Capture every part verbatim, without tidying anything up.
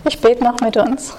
Ich bete noch mit uns.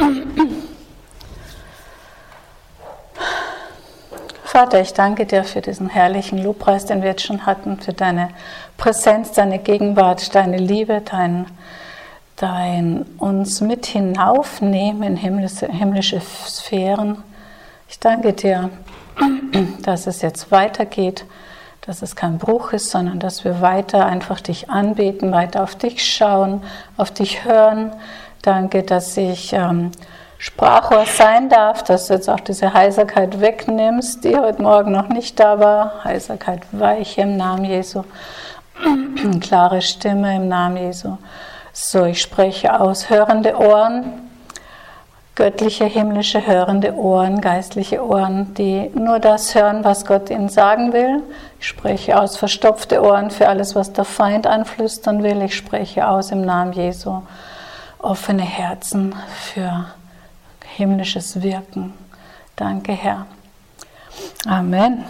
Vater, ich danke dir für diesen herrlichen Lobpreis, den wir jetzt schon hatten, für deine Präsenz, deine Gegenwart, deine Liebe, dein, dein uns mit hinaufnehmen in himmlische, himmlische Sphären. Ich danke dir, dass es jetzt weitergeht, dass es kein Bruch ist, sondern dass wir weiter einfach dich anbeten, weiter auf dich schauen, auf dich hören. Danke, dass ich ähm, Sprachrohr sein darf, dass du jetzt auch diese Heiserkeit wegnimmst, die heute Morgen noch nicht da war. Heiserkeit weiche im Namen Jesu. Klare Stimme im Namen Jesu. So, ich spreche aus. Hörende Ohren, göttliche, himmlische, hörende Ohren, geistliche Ohren, die nur das hören, was Gott ihnen sagen will. Ich spreche aus. Verstopfte Ohren für alles, was der Feind anflüstern will. Ich spreche aus im Namen Jesu. Offene Herzen für himmlisches Wirken. Danke, Herr. Amen.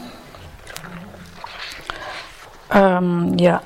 Ähm, ja.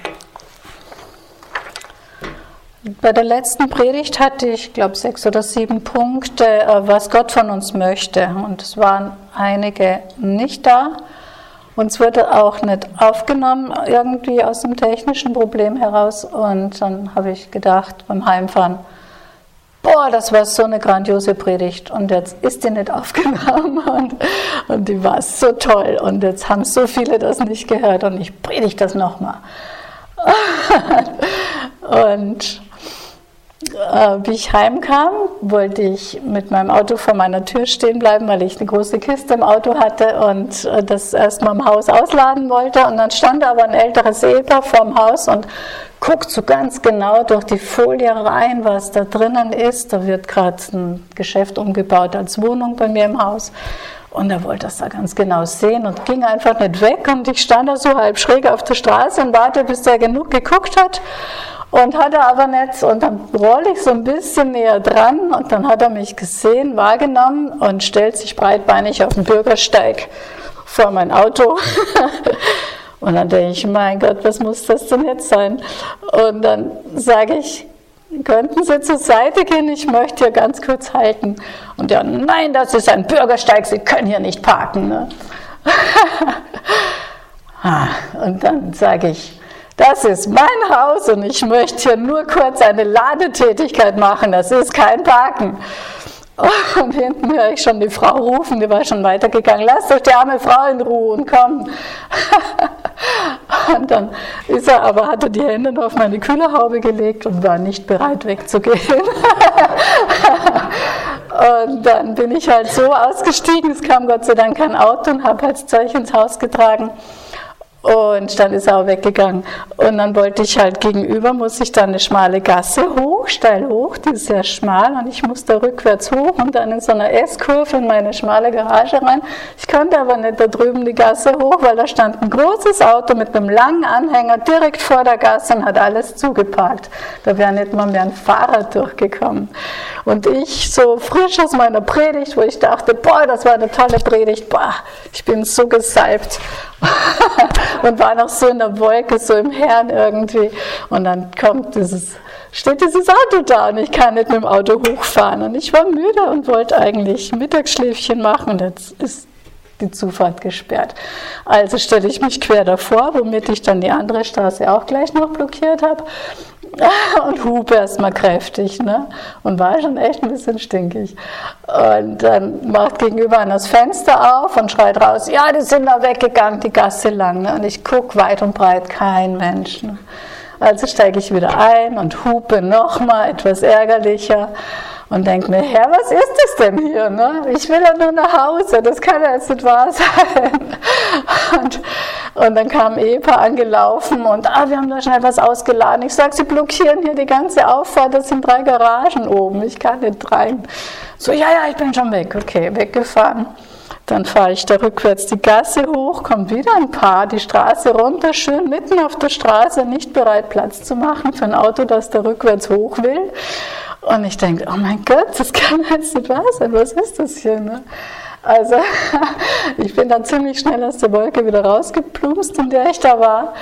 Bei der letzten Predigt hatte ich, glaube sechs oder sieben Punkte, was Gott von uns möchte. Und es waren einige nicht da. Uns wurde auch nicht aufgenommen, irgendwie aus dem technischen Problem heraus. Und dann habe ich gedacht, beim Heimfahren, boah, das war so eine grandiose Predigt und jetzt ist die nicht aufgenommen und, und die war so toll und jetzt haben so viele das nicht gehört und ich predige das nochmal. Und äh, wie ich heimkam, wollte ich mit meinem Auto vor meiner Tür stehen bleiben, weil ich eine große Kiste im Auto hatte und äh, das erstmal im Haus ausladen wollte und dann stand aber ein älteres Ehepaar vorm Haus und guckt so ganz genau durch die Folie rein, was da drinnen ist. Da wird gerade ein Geschäft umgebaut als Wohnung bei mir im Haus. Und er wollte das da ganz genau sehen und ging einfach nicht weg. Und ich stand da so halb schräg auf der Straße und warte, bis er genug geguckt hat. Und hat er aber nicht. Und dann rolle ich so ein bisschen näher dran. Und dann hat er mich gesehen, wahrgenommen und stellt sich breitbeinig auf den Bürgersteig vor mein Auto. Und dann denke ich, mein Gott, was muss das denn jetzt sein? Und dann sage ich, könnten Sie zur Seite gehen? Ich möchte hier ganz kurz halten. Und er, nein, das ist ein Bürgersteig, Sie können hier nicht parken. Ne? Und dann sage ich, das ist mein Haus und ich möchte hier nur kurz eine Ladetätigkeit machen, das ist kein Parken. Und hinten höre ich schon die Frau rufen, die war schon weitergegangen, lass doch die arme Frau in Ruhe und komm. Und dann ist er aber, hat er die Hände noch auf meine Kühlerhaube gelegt und war nicht bereit wegzugehen. Und dann bin ich halt so ausgestiegen, es kam Gott sei Dank kein Auto und habe halt das Zeug ins Haus getragen. Und dann ist er auch weggegangen. Und dann wollte ich halt gegenüber, muss ich dann eine schmale Gasse hoch, steil hoch, die ist sehr schmal und ich musste rückwärts hoch und dann in so einer S-Kurve in meine schmale Garage rein. Ich konnte aber nicht da drüben die Gasse hoch, weil da stand ein großes Auto mit einem langen Anhänger direkt vor der Gasse und hat alles zugeparkt. Da wäre nicht mal mehr ein Fahrrad durchgekommen. Und ich so frisch aus meiner Predigt, wo ich dachte, boah, das war eine tolle Predigt, boah, ich bin so gesalbt. Und war noch so in der Wolke, so im Herrn irgendwie. Und dann kommt dieses, steht dieses Auto da und ich kann nicht mit dem Auto hochfahren. Und ich war müde und wollte eigentlich Mittagsschläfchen machen und jetzt ist die Zufahrt gesperrt. Also stelle ich mich quer davor, womit ich dann die andere Straße auch gleich noch blockiert habe. Und hupe erstmal kräftig, ne? Und war schon echt ein bisschen stinkig. Und dann macht gegenüber einer das Fenster auf und schreit raus, ja, die sind da weggegangen, die Gasse lang. Ne? Und ich gucke weit und breit, kein Mensch. Ne? Also steige ich wieder ein und hupe nochmal, etwas ärgerlicher. Und denke mir, Herr, was ist das denn hier? Ne? Ich will ja nur nach Hause, das kann ja jetzt nicht wahr sein. Und, und dann kam ein Ehepaar angelaufen und ah, wir haben da schnell was ausgeladen. Ich sage, Sie blockieren hier die ganze Auffahrt, das sind drei Garagen oben, ich kann nicht rein. So, ja, ja, ich bin schon weg. Okay, weggefahren. Dann fahre ich da rückwärts die Gasse hoch, kommt wieder ein Paar, die Straße runter, schön mitten auf der Straße, nicht bereit Platz zu machen für ein Auto, das da rückwärts hoch will. Und ich denke, oh mein Gott, das kann jetzt nicht wahr sein, was ist das hier? Ne? Also ich bin dann ziemlich schnell aus der Wolke wieder rausgeplumpst, in der ich da war.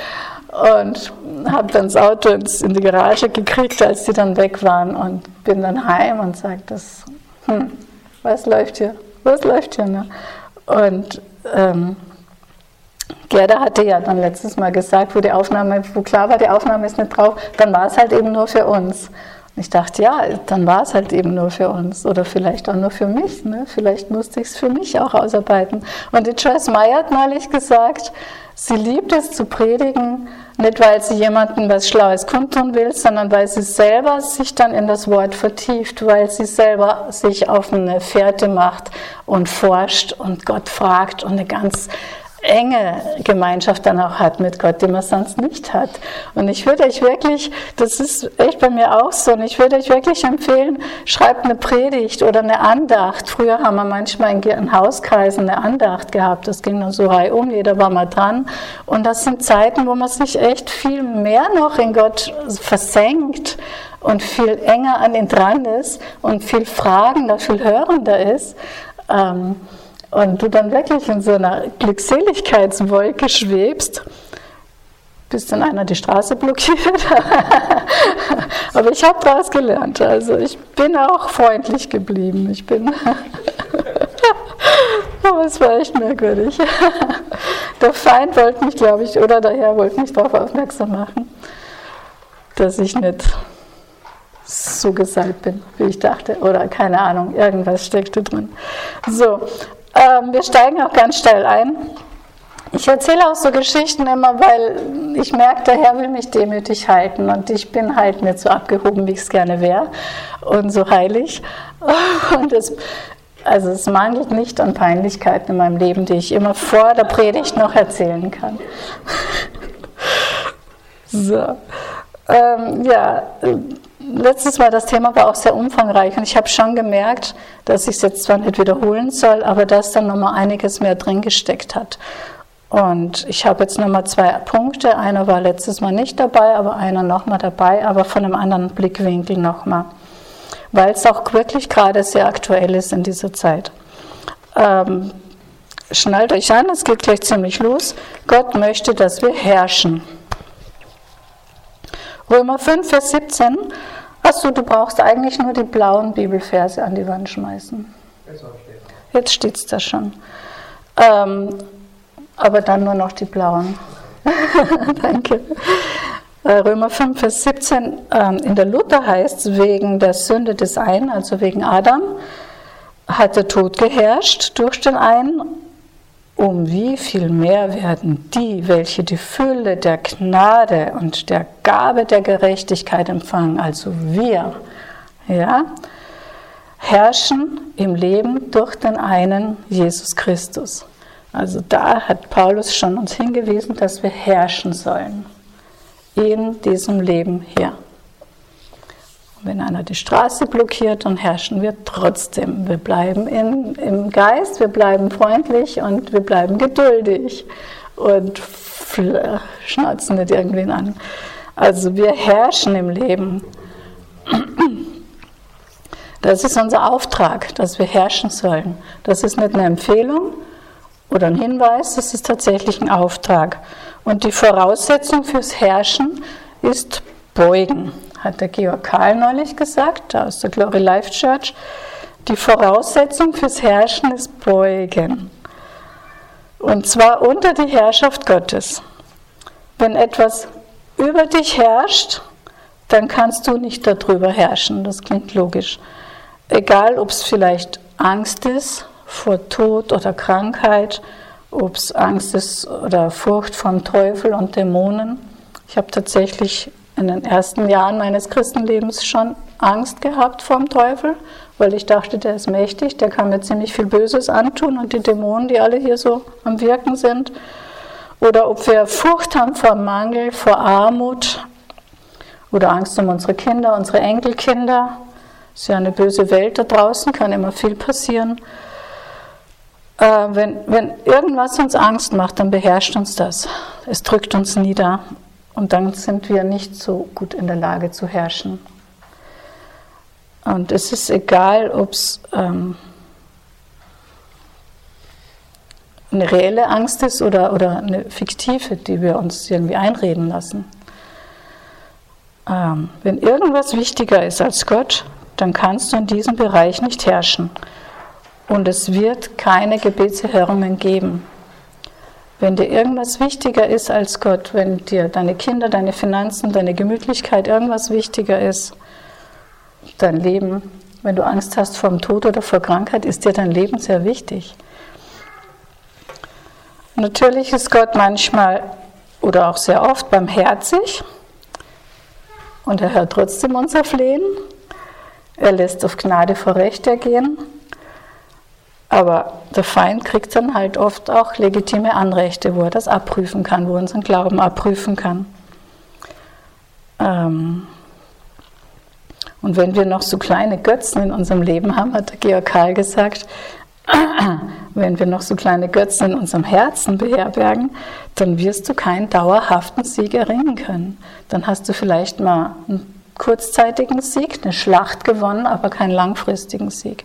und habe dann das Auto ins, in die Garage gekriegt, als die dann weg waren und bin dann heim und sage, das, hm, was läuft hier, was läuft hier, ne? Und ähm, Gerda hatte ja dann letztes Mal gesagt, wo die Aufnahme, wo klar war, die Aufnahme ist nicht drauf, dann war es halt eben nur für uns. Und ich dachte, ja, dann war es halt eben nur für uns oder vielleicht auch nur für mich. Ne? Vielleicht musste ich es für mich auch ausarbeiten. Und die Joyce Meyer hat neulich gesagt, sie liebt es zu predigen, nicht weil sie jemandem was Schlaues kundtun will, sondern weil sie selber sich dann in das Wort vertieft, weil sie selber sich auf eine Fährte macht und forscht und Gott fragt und eine ganz enge Gemeinschaft dann auch hat mit Gott, die man sonst nicht hat. Und ich würde euch wirklich, das ist echt bei mir auch so, und ich würde euch wirklich empfehlen, schreibt eine Predigt oder eine Andacht. Früher haben wir manchmal in Hauskreisen eine Andacht gehabt, das ging dann so reihum, jeder war mal dran. Und das sind Zeiten, wo man sich echt viel mehr noch in Gott versenkt und viel enger an ihn dran ist und viel fragender, viel hörender ist. Ähm, Und du dann wirklich in so einer Glückseligkeitswolke schwebst, bis dann einer die Straße blockiert. Aber ich habe daraus gelernt. Also ich bin auch freundlich geblieben. Ich bin. Aber es war echt merkwürdig. Der Feind wollte mich, glaube ich, oder der Herr wollte mich darauf aufmerksam machen, dass ich nicht so gesalbt bin, wie ich dachte. Oder keine Ahnung, irgendwas steckte drin. So. Ähm, wir steigen auch ganz steil ein. Ich erzähle auch so Geschichten immer, weil ich merke, der Herr will mich demütig halten und ich bin halt nicht so abgehoben, wie ich es gerne wäre und so heilig. Und es, also es mangelt nicht an Peinlichkeiten in meinem Leben, die ich immer vor der Predigt noch erzählen kann. So, ähm, ja. Letztes Mal, das Thema war auch sehr umfangreich und ich habe schon gemerkt, dass ich es jetzt zwar nicht wiederholen soll, aber dass da nochmal einiges mehr drin gesteckt hat. Und ich habe jetzt nochmal zwei Punkte. Einer war letztes Mal nicht dabei, aber einer nochmal dabei, aber von einem anderen Blickwinkel nochmal. Weil es auch wirklich gerade sehr aktuell ist in dieser Zeit. Ähm, schnallt euch an, es geht gleich ziemlich los. Gott möchte, dass wir herrschen. Römer fünf, Vers siebzehn. Achso, du brauchst eigentlich nur die blauen Bibelverse an die Wand schmeißen. Jetzt steht es da schon. Ähm, aber dann nur noch die blauen. Danke. Römer fünf, Vers siebzehn. Ähm, in der Luther heißt es, wegen der Sünde des einen, also wegen Adam, hat der Tod geherrscht durch den einen. Um wie viel mehr werden die, welche die Fülle der Gnade und der Gabe der Gerechtigkeit empfangen, also wir, ja, herrschen im Leben durch den einen Jesus Christus. Also da hat Paulus schon uns hingewiesen, dass wir herrschen sollen in diesem Leben hier. Wenn einer die Straße blockiert, dann herrschen wir trotzdem. Wir bleiben in, im Geist, wir bleiben freundlich und wir bleiben geduldig und schnauzen nicht irgendwen an. Also wir herrschen im Leben. Das ist unser Auftrag, dass wir herrschen sollen. Das ist nicht eine Empfehlung oder ein Hinweis, das ist tatsächlich ein Auftrag. Und die Voraussetzung fürs Herrschen ist Beugen. Hat der Georg Karl neulich gesagt, aus der Glory Life Church. Die Voraussetzung fürs Herrschen ist Beugen. Und zwar unter die Herrschaft Gottes. Wenn etwas über dich herrscht, dann kannst du nicht darüber herrschen. Das klingt logisch. Egal, ob es vielleicht Angst ist vor Tod oder Krankheit, ob es Angst ist oder Furcht vom Teufel und Dämonen. Ich habe tatsächlich in den ersten Jahren meines Christenlebens schon Angst gehabt vor dem Teufel, weil ich dachte, der ist mächtig, der kann mir ziemlich viel Böses antun und die Dämonen, die alle hier so am Wirken sind. Oder ob wir Furcht haben vor Mangel, vor Armut oder Angst um unsere Kinder, unsere Enkelkinder. Es ist ja eine böse Welt da draußen, kann immer viel passieren. Äh, wenn, wenn irgendwas uns Angst macht, dann beherrscht uns das. Es drückt uns nieder. Und dann sind wir nicht so gut in der Lage zu herrschen. Und es ist egal, ob es ähm, eine reelle Angst ist oder, oder eine fiktive, die wir uns irgendwie einreden lassen. Ähm, wenn irgendwas wichtiger ist als Gott, dann kannst du in diesem Bereich nicht herrschen. Und es wird keine Gebetserhörungen geben. Wenn dir irgendwas wichtiger ist als Gott, wenn dir deine Kinder, deine Finanzen, deine Gemütlichkeit, irgendwas wichtiger ist, dein Leben, wenn du Angst hast vor dem Tod oder vor Krankheit, ist dir dein Leben sehr wichtig. Natürlich ist Gott manchmal oder auch sehr oft barmherzig und er hört trotzdem unser Flehen. Er lässt auf Gnade vor Recht ergehen. Aber der Feind kriegt dann halt oft auch legitime Anrechte, wo er das abprüfen kann, wo er unseren Glauben abprüfen kann. Ähm Und wenn wir noch so kleine Götzen in unserem Leben haben, hat der Georg Karl gesagt, wenn wir noch so kleine Götzen in unserem Herzen beherbergen, dann wirst du keinen dauerhaften Sieg erringen können. Dann hast du vielleicht mal einen kurzzeitigen Sieg, eine Schlacht gewonnen, aber keinen langfristigen Sieg.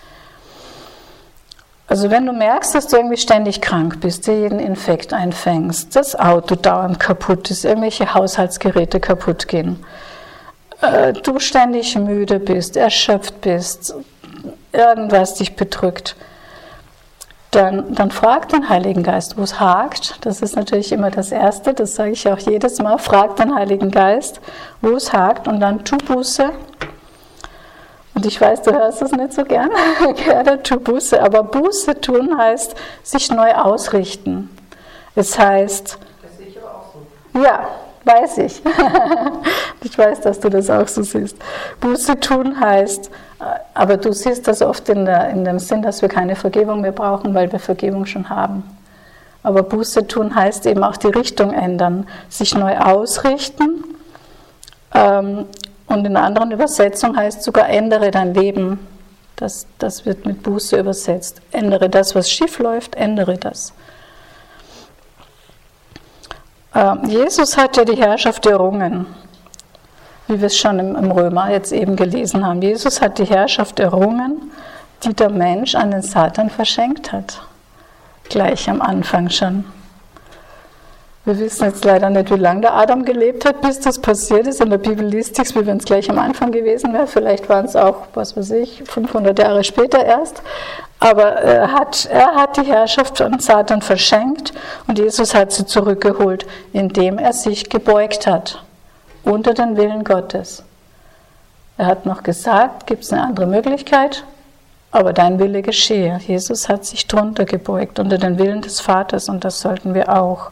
Also wenn du merkst, dass du irgendwie ständig krank bist, dir jeden Infekt einfängst, das Auto dauernd kaputt ist, irgendwelche Haushaltsgeräte kaputt gehen, äh, du ständig müde bist, erschöpft bist, irgendwas dich bedrückt, dann, dann frag den Heiligen Geist, wo es hakt. Das ist natürlich immer das Erste, das sage ich auch jedes Mal, frag den Heiligen Geist, wo es hakt und dann tu Buße. Und ich weiß, du hörst es nicht so gern, gerne tu Buße, aber Buße tun heißt sich neu ausrichten. Es heißt, das sehe ich aber auch so. Ja, weiß ich. Ich weiß, dass du das auch so siehst. Buße tun heißt, aber du siehst das oft in, der, in dem Sinn, dass wir keine Vergebung mehr brauchen, weil wir Vergebung schon haben. Aber Buße tun heißt eben auch die Richtung ändern, sich neu ausrichten. Ähm, Und in einer anderen Übersetzung heißt sogar, ändere dein Leben. Das, das wird mit Buße übersetzt. Ändere das, was schief läuft, ändere das. Ähm, Jesus hat ja die Herrschaft errungen, wie wir es schon im, im Römer jetzt eben gelesen haben. Jesus hat die Herrschaft errungen, die der Mensch an den Satan verschenkt hat. Gleich am Anfang schon. Wir wissen jetzt leider nicht, wie lange der Adam gelebt hat, bis das passiert ist. In der Bibel liest sich, wie wenn es gleich am Anfang gewesen wäre. Vielleicht waren es auch, was weiß ich, fünfhundert Jahre später erst. Aber er hat, er hat die Herrschaft an Satan verschenkt und Jesus hat sie zurückgeholt, indem er sich gebeugt hat unter den Willen Gottes. Er hat noch gesagt, gibt es eine andere Möglichkeit, aber dein Wille geschehe. Jesus hat sich drunter gebeugt unter den Willen des Vaters und das sollten wir auch.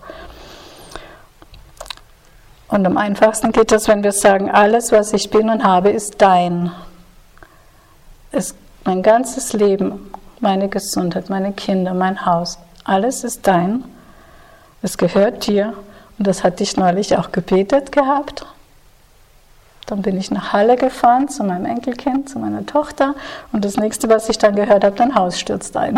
Und am einfachsten geht das, wenn wir sagen, alles, was ich bin und habe, ist dein. Es, mein ganzes Leben, meine Gesundheit, meine Kinder, mein Haus, alles ist dein. Es gehört dir. Und das hatte ich neulich auch gebetet gehabt. Dann bin ich nach Halle gefahren zu meinem Enkelkind, zu meiner Tochter. Und das nächste, was ich dann gehört habe, dein Haus stürzt ein.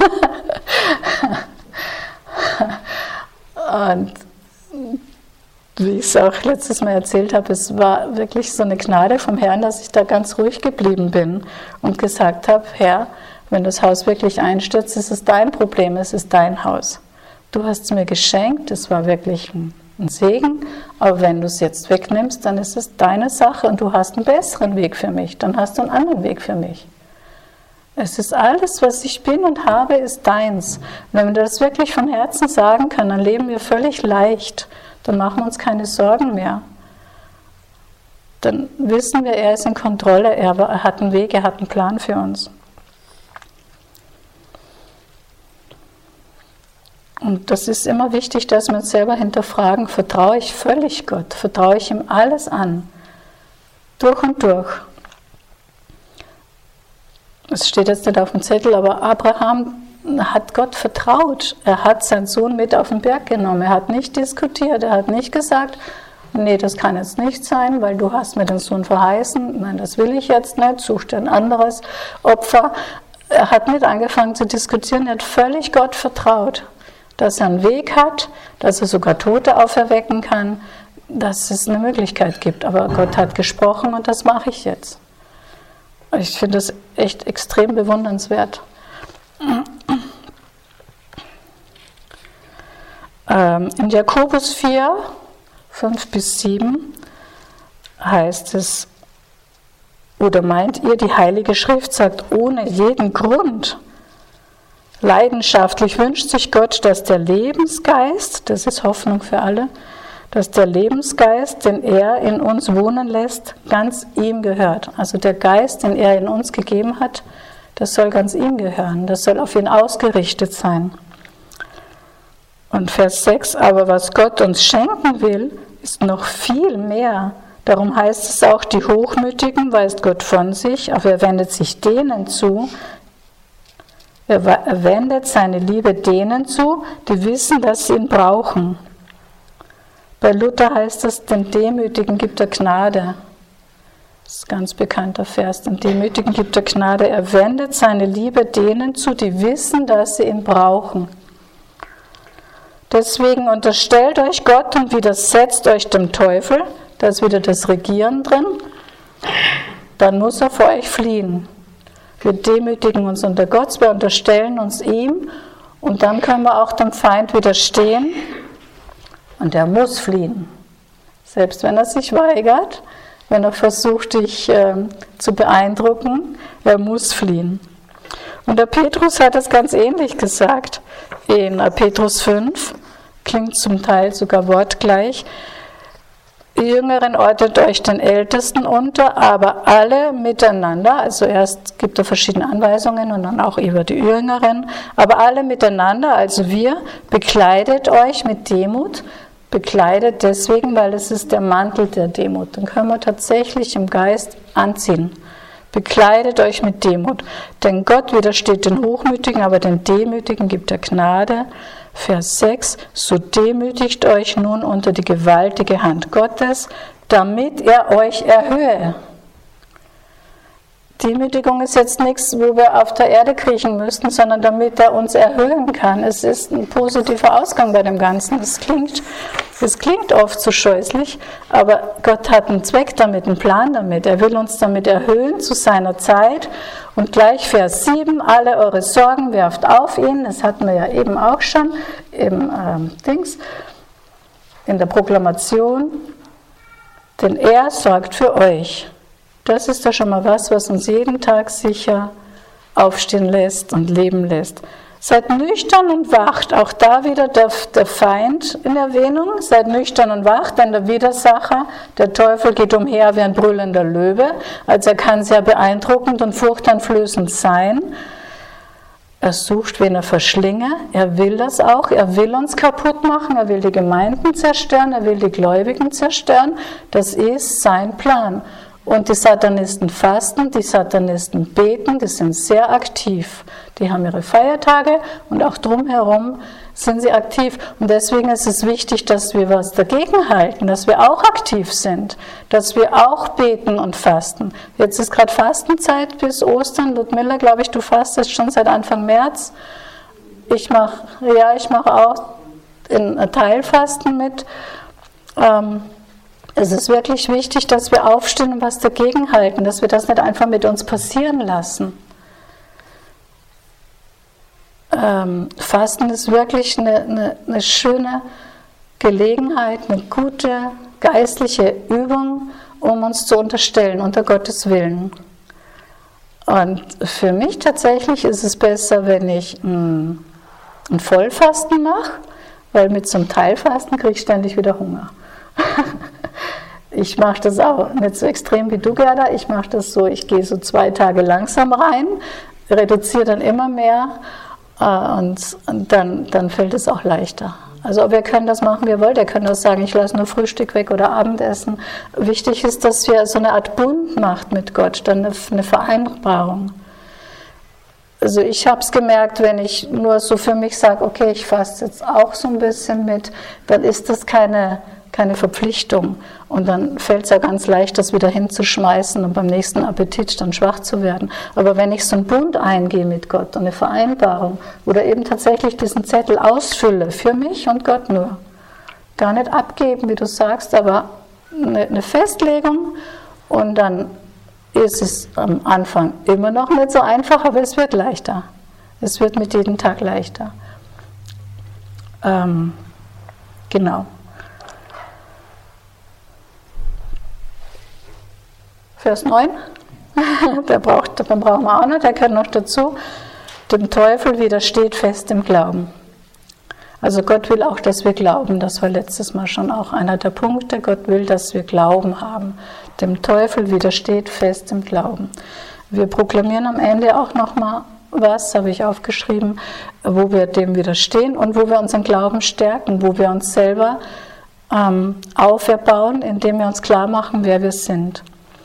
Und wie ich es auch letztes Mal erzählt habe, es war wirklich so eine Gnade vom Herrn, dass ich da ganz ruhig geblieben bin und gesagt habe, Herr, wenn das Haus wirklich einstürzt, ist es dein Problem, es ist dein Haus. Du hast es mir geschenkt, es war wirklich ein, ein Segen, aber wenn du es jetzt wegnimmst, dann ist es deine Sache und du hast einen besseren Weg für mich, dann hast du einen anderen Weg für mich. Es ist alles, was ich bin und habe, ist deins. Und wenn wir das wirklich von Herzen sagen können, dann leben wir völlig leicht. Dann machen wir uns keine Sorgen mehr. Dann wissen wir, er ist in Kontrolle, er, er hat einen Weg, er hat einen Plan für uns. Und das ist immer wichtig, dass wir uns selber hinterfragen, vertraue ich völlig Gott, vertraue ich ihm alles an, durch und durch. Es steht jetzt nicht auf dem Zettel, aber Abraham hat Gott vertraut. Er hat seinen Sohn mit auf den Berg genommen. Er hat nicht diskutiert. Er hat nicht gesagt, nee, das kann jetzt nicht sein, weil du hast mir den Sohn verheißen. Nein, das will ich jetzt nicht. Such dir ein anderes Opfer. Er hat nicht angefangen zu diskutieren. Er hat völlig Gott vertraut, dass er einen Weg hat, dass er sogar Tote auferwecken kann, dass es eine Möglichkeit gibt. Aber Gott hat gesprochen und das mache ich jetzt. Ich finde das echt extrem bewundernswert. Ähm, in Jakobus vier, fünf bis sieben heißt es, oder meint ihr, die Heilige Schrift sagt ohne jeden Grund, leidenschaftlich wünscht sich Gott, dass der Lebensgeist, das ist Hoffnung für alle, dass der Lebensgeist, den er in uns wohnen lässt, ganz ihm gehört. Also der Geist, den er in uns gegeben hat, das soll ganz ihm gehören, das soll auf ihn ausgerichtet sein. Und Vers sechs, aber was Gott uns schenken will, ist noch viel mehr. Darum heißt es auch, die Hochmütigen weist Gott von sich, aber er wendet sich denen zu, er wendet seine Liebe denen zu, die wissen, dass sie ihn brauchen. Bei Luther heißt es, den Demütigen gibt er Gnade. Das ist ein ganz bekannter Vers. Den Demütigen gibt er Gnade. Er wendet seine Liebe denen zu, die wissen, dass sie ihn brauchen. Deswegen unterstellt euch Gott und widersetzt euch dem Teufel. Da ist wieder das Regieren drin. Dann muss er vor euch fliehen. Wir demütigen uns unter Gott, wir unterstellen uns ihm und dann können wir auch dem Feind widerstehen und er muss fliehen. Selbst wenn er sich weigert, wenn er versucht, dich äh, zu beeindrucken, er muss fliehen. Und der Petrus hat das ganz ähnlich gesagt. In Petrus fünf, klingt zum Teil sogar wortgleich, ihr Jüngeren ordnet euch den Ältesten unter, aber alle miteinander, also erst gibt er verschiedene Anweisungen und dann auch über die Jüngeren, aber alle miteinander, also wir, bekleidet euch mit Demut, bekleidet deswegen, weil es ist der Mantel der Demut, den können wir tatsächlich im Geist anziehen. Bekleidet euch mit Demut, denn Gott widersteht den Hochmütigen, aber den Demütigen gibt er Gnade. Vers sechs, so demütigt euch nun unter die gewaltige Hand Gottes, damit er euch erhöhe. Demütigung ist jetzt nichts, wo wir auf der Erde kriechen müssten, sondern damit er uns erhöhen kann. Es ist ein positiver Ausgang bei dem Ganzen. Das klingt, das klingt oft so scheußlich, aber Gott hat einen Zweck damit, einen Plan damit. Er will uns damit erhöhen zu seiner Zeit. Und gleich Vers sieben, alle eure Sorgen werft auf ihn. Das hatten wir ja eben auch schon im ähm, Dings, in der Proklamation. Denn er sorgt für euch. Das ist doch schon mal was, was uns jeden Tag sicher aufstehen lässt und leben lässt. Seid nüchtern und wacht, auch da wieder der, der Feind in Erwähnung. Seid nüchtern und wacht, denn der Widersacher, der Teufel, geht umher wie ein brüllender Löwe. Also er kann sehr beeindruckend und furchteinflößend sein. Er sucht, wen er verschlinge. Er will das auch. Er will uns kaputt machen. Er will die Gemeinden zerstören. Er will die Gläubigen zerstören. Das ist sein Plan. Und die Satanisten fasten, die Satanisten beten, die sind sehr aktiv. Die haben ihre Feiertage und auch drumherum sind sie aktiv. Und deswegen ist es wichtig, dass wir was dagegen halten, dass wir auch aktiv sind, dass wir auch beten und fasten. Jetzt ist gerade Fastenzeit bis Ostern. Ludmilla, glaube ich, du fastest schon seit Anfang März. Ich mache, ja, ich mache auch in Teilfasten mit. Ähm, Es ist wirklich wichtig, dass wir aufstehen und was dagegen halten, dass wir das nicht einfach mit uns passieren lassen. Ähm, Fasten ist wirklich eine, eine, eine schöne Gelegenheit, eine gute geistliche Übung, um uns zu unterstellen unter Gottes Willen. Und für mich tatsächlich ist es besser, wenn ich ein, ein Vollfasten mache, weil mit so einem Teilfasten kriege ich ständig wieder Hunger. Ich mache das auch nicht so extrem wie du, Gerda. Ich mache das so, ich gehe so zwei Tage langsam rein, reduziere dann immer mehr äh, und, und dann, dann fällt es auch leichter. Also wir können das machen, wie ihr wollt. Ihr könnt auch sagen, ich lasse nur Frühstück weg oder Abendessen. Wichtig ist, dass wir so eine Art Bund macht mit Gott, dann eine, eine Vereinbarung. Also ich habe es gemerkt, wenn ich nur so für mich sage, okay, ich faste jetzt auch so ein bisschen mit, dann ist das keine... keine Verpflichtung. Und dann fällt es ja ganz leicht, das wieder hinzuschmeißen und beim nächsten Appetit dann schwach zu werden. Aber wenn ich so einen Bund eingehe mit Gott und eine Vereinbarung oder eben tatsächlich diesen Zettel ausfülle, für mich und Gott nur, gar nicht abgeben, wie du sagst, aber eine, eine Festlegung und dann ist es am Anfang immer noch nicht so einfach, aber es wird leichter. Es wird mit jedem Tag leichter. Ähm, genau. Vers neun, der braucht, den brauchen wir auch noch, der gehört noch dazu. Dem Teufel widersteht fest im Glauben. Also Gott will auch, dass wir glauben. Das war letztes Mal schon auch einer der Punkte. Gott will, dass wir Glauben haben. Dem Teufel widersteht fest im Glauben. Wir proklamieren am Ende auch nochmal was, habe ich aufgeschrieben, wo wir dem widerstehen und wo wir unseren Glauben stärken, wo wir uns selber ähm, auferbauen, indem wir uns klar machen, wer wir sind.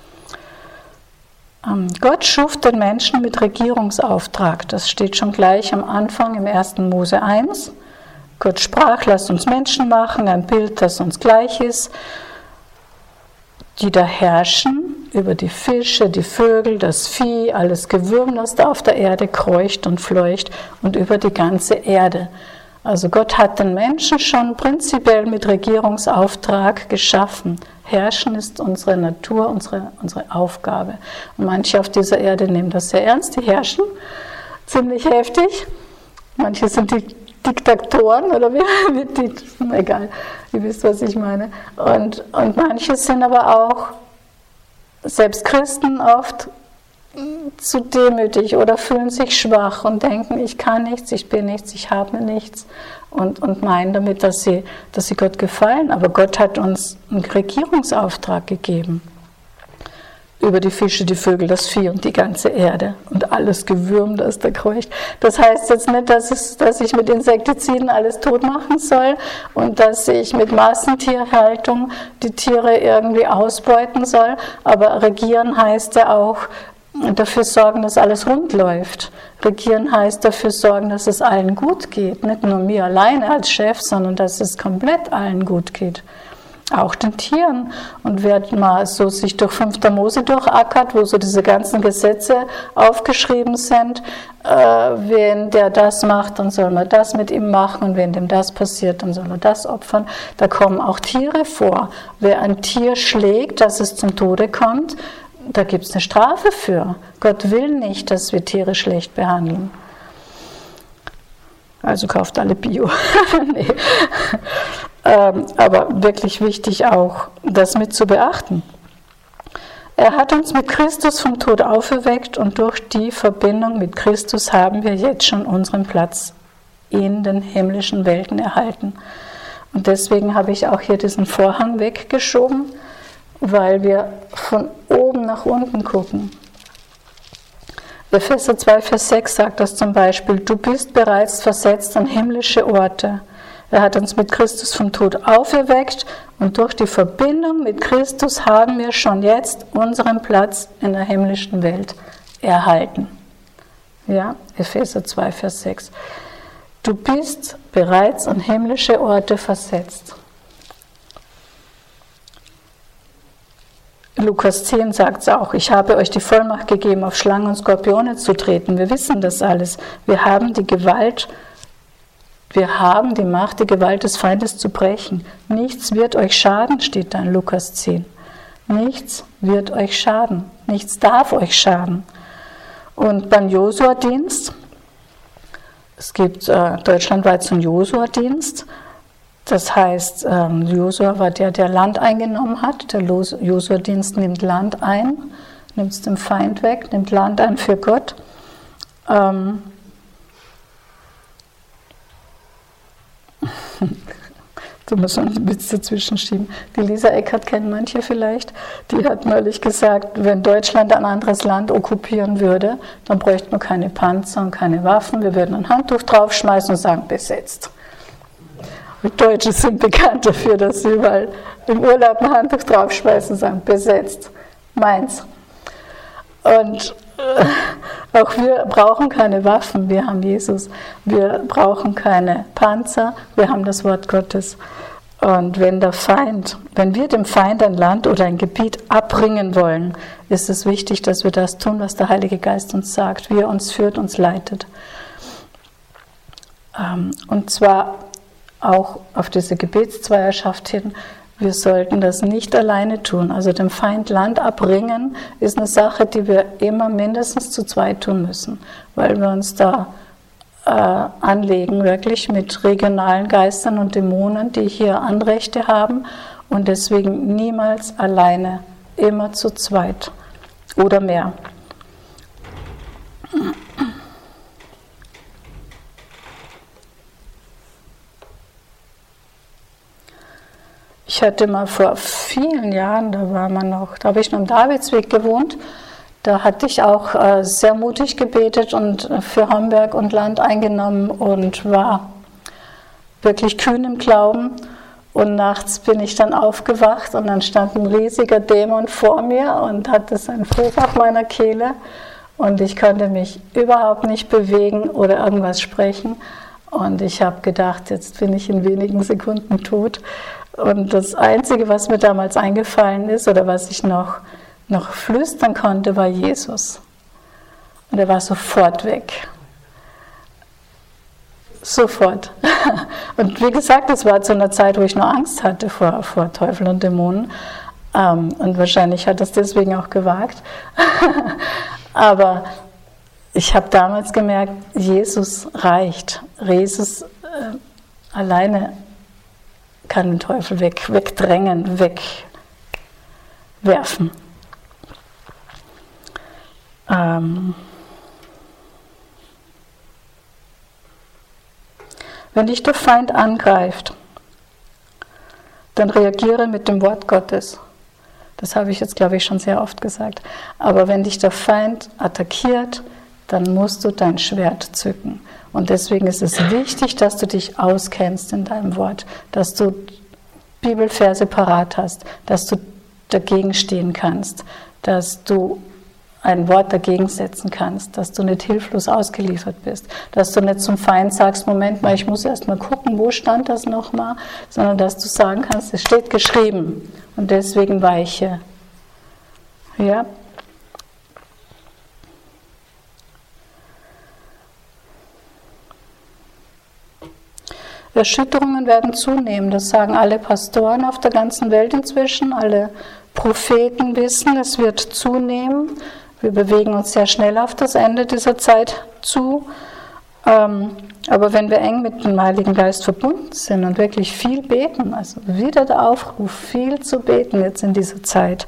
Ähm, Gott schuf den Menschen mit Regierungsauftrag. Das steht schon gleich am Anfang im ersten Mose eins. Gott sprach, lasst uns Menschen machen, ein Bild, das uns gleich ist, die da herrschen über die Fische, die Vögel, das Vieh, alles Gewürm, das da auf der Erde kreucht und fleucht und über die ganze Erde. Also Gott hat den Menschen schon prinzipiell mit Regierungsauftrag geschaffen. Herrschen ist unsere Natur, unsere, unsere Aufgabe. Und manche auf dieser Erde nehmen das sehr ernst, die herrschen ziemlich heftig. Manche sind die Diktatoren oder wie, wie die, egal, ihr wisst, was ich meine. Und, und manche sind aber auch, selbst Christen oft, zu demütig oder fühlen sich schwach und denken, ich kann nichts, ich bin nichts, ich habe nichts und, und meinen damit, dass sie, dass sie Gott gefallen. Aber Gott hat uns einen Regierungsauftrag gegeben. Über die Fische, die Vögel, das Vieh und die ganze Erde und alles Gewürm, das da kreucht. Das heißt jetzt nicht, dass, es, dass ich mit Insektiziden alles tot machen soll und dass ich mit Massentierhaltung die Tiere irgendwie ausbeuten soll, aber regieren heißt ja auch dafür sorgen, dass alles rund läuft. Regieren heißt dafür sorgen, dass es allen gut geht, nicht nur mir alleine als Chef, sondern dass es komplett allen gut geht. Auch den Tieren. Und wer mal so sich durch fünfter Mose durchackert, wo so diese ganzen Gesetze aufgeschrieben sind, äh, wenn der das macht, dann soll man das mit ihm machen und wenn dem das passiert, dann soll er das opfern. Da kommen auch Tiere vor. Wer ein Tier schlägt, dass es zum Tode kommt, da gibt es eine Strafe für. Gott will nicht, dass wir Tiere schlecht behandeln. Also kauft alle Bio. Nee. Ähm, aber wirklich wichtig auch, das mit zu beachten. Er hat uns mit Christus vom Tod auferweckt und durch die Verbindung mit Christus haben wir jetzt schon unseren Platz in den himmlischen Welten erhalten. Und deswegen habe ich auch hier diesen Vorhang weggeschoben, weil wir von oben nach unten gucken. Epheser zwei, Vers sechs sagt das zum Beispiel, du bist bereits versetzt an himmlische Orte. Er hat uns mit Christus vom Tod auferweckt und durch die Verbindung mit Christus haben wir schon jetzt unseren Platz in der himmlischen Welt erhalten. Ja, Epheser zwei, Vers sechs. Du bist bereits an himmlische Orte versetzt. Lukas zehn sagt es auch, ich habe euch die Vollmacht gegeben, auf Schlangen und Skorpione zu treten. Wir wissen das alles. Wir haben die Gewalt, wir haben die Macht, die Gewalt des Feindes zu brechen. Nichts wird euch schaden, steht da in Lukas zehn. Nichts wird euch schaden. Nichts darf euch schaden. Und beim Josua-Dienst, es gibt äh, deutschlandweit so einen Josua-Dienst, das heißt, ähm, Josua war der, der Land eingenommen hat. Der Josua-Dienst nimmt Land ein, nimmt es dem Feind weg, nimmt Land ein für Gott. Ähm Du musst einen Witz dazwischen schieben. Die Lisa Eckert kennen manche vielleicht. Die hat neulich gesagt, wenn Deutschland ein anderes Land okkupieren würde, dann bräuchten wir keine Panzer und keine Waffen. Wir würden ein Handtuch draufschmeißen und sagen, besetzt. Die Deutschen sind bekannt dafür, dass sie überall im Urlaub ein Handtuch draufschmeißen und sagen, besetzt, meins. Und äh, auch wir brauchen keine Waffen, wir haben Jesus. Wir brauchen keine Panzer, wir haben das Wort Gottes. Und wenn der Feind, wenn wir dem Feind ein Land oder ein Gebiet abbringen wollen, ist es wichtig, dass wir das tun, was der Heilige Geist uns sagt, wie er uns führt, uns leitet. Ähm, und zwar auch auf diese Gebetszweierschaft hin, wir sollten das nicht alleine tun. Also dem Feind Land abbringen ist eine Sache, die wir immer mindestens zu zweit tun müssen, weil wir uns da äh, anlegen, wirklich mit regionalen Geistern und Dämonen, die hier Anrechte haben und deswegen niemals alleine, immer zu zweit oder mehr. Ich hatte mal vor vielen Jahren, da war man noch, da habe ich noch am Davidsweg gewohnt, da hatte ich auch äh, sehr mutig gebetet und für Homberg und Land eingenommen und war wirklich kühn im Glauben. Und nachts bin ich dann aufgewacht und dann stand ein riesiger Dämon vor mir und hatte seinen Fuß auf meiner Kehle und ich konnte mich überhaupt nicht bewegen oder irgendwas sprechen. Und ich habe gedacht, jetzt bin ich in wenigen Sekunden tot. Und das Einzige, was mir damals eingefallen ist oder was ich noch, noch flüstern konnte, war Jesus. Und er war sofort weg. Sofort. Und wie gesagt, das war zu einer Zeit, wo ich noch Angst hatte vor, vor Teufel und Dämonen. Und wahrscheinlich hat er es deswegen auch gewagt. Aber ich habe damals gemerkt, Jesus reicht. Jesus äh, alleine kann den Teufel weg, wegdrängen, wegwerfen. Ähm Wenn dich der Feind angreift, dann reagiere mit dem Wort Gottes. Das habe ich jetzt, glaube ich, schon sehr oft gesagt. Aber wenn dich der Feind attackiert, dann musst du dein Schwert zücken. Und deswegen ist es wichtig, dass du dich auskennst in deinem Wort, dass du Bibelverse parat hast, dass du dagegen stehen kannst, dass du ein Wort dagegen setzen kannst, dass du nicht hilflos ausgeliefert bist, dass du nicht zum Feind sagst, Moment mal, ich muss erst mal gucken, wo stand das nochmal, sondern dass du sagen kannst, es steht geschrieben und deswegen weiche. Ja? Erschütterungen werden zunehmen, das sagen alle Pastoren auf der ganzen Welt inzwischen, alle Propheten wissen, es wird zunehmen. Wir bewegen uns sehr schnell auf das Ende dieser Zeit zu, aber wenn wir eng mit dem Heiligen Geist verbunden sind und wirklich viel beten, also wieder der Aufruf, viel zu beten jetzt in dieser Zeit,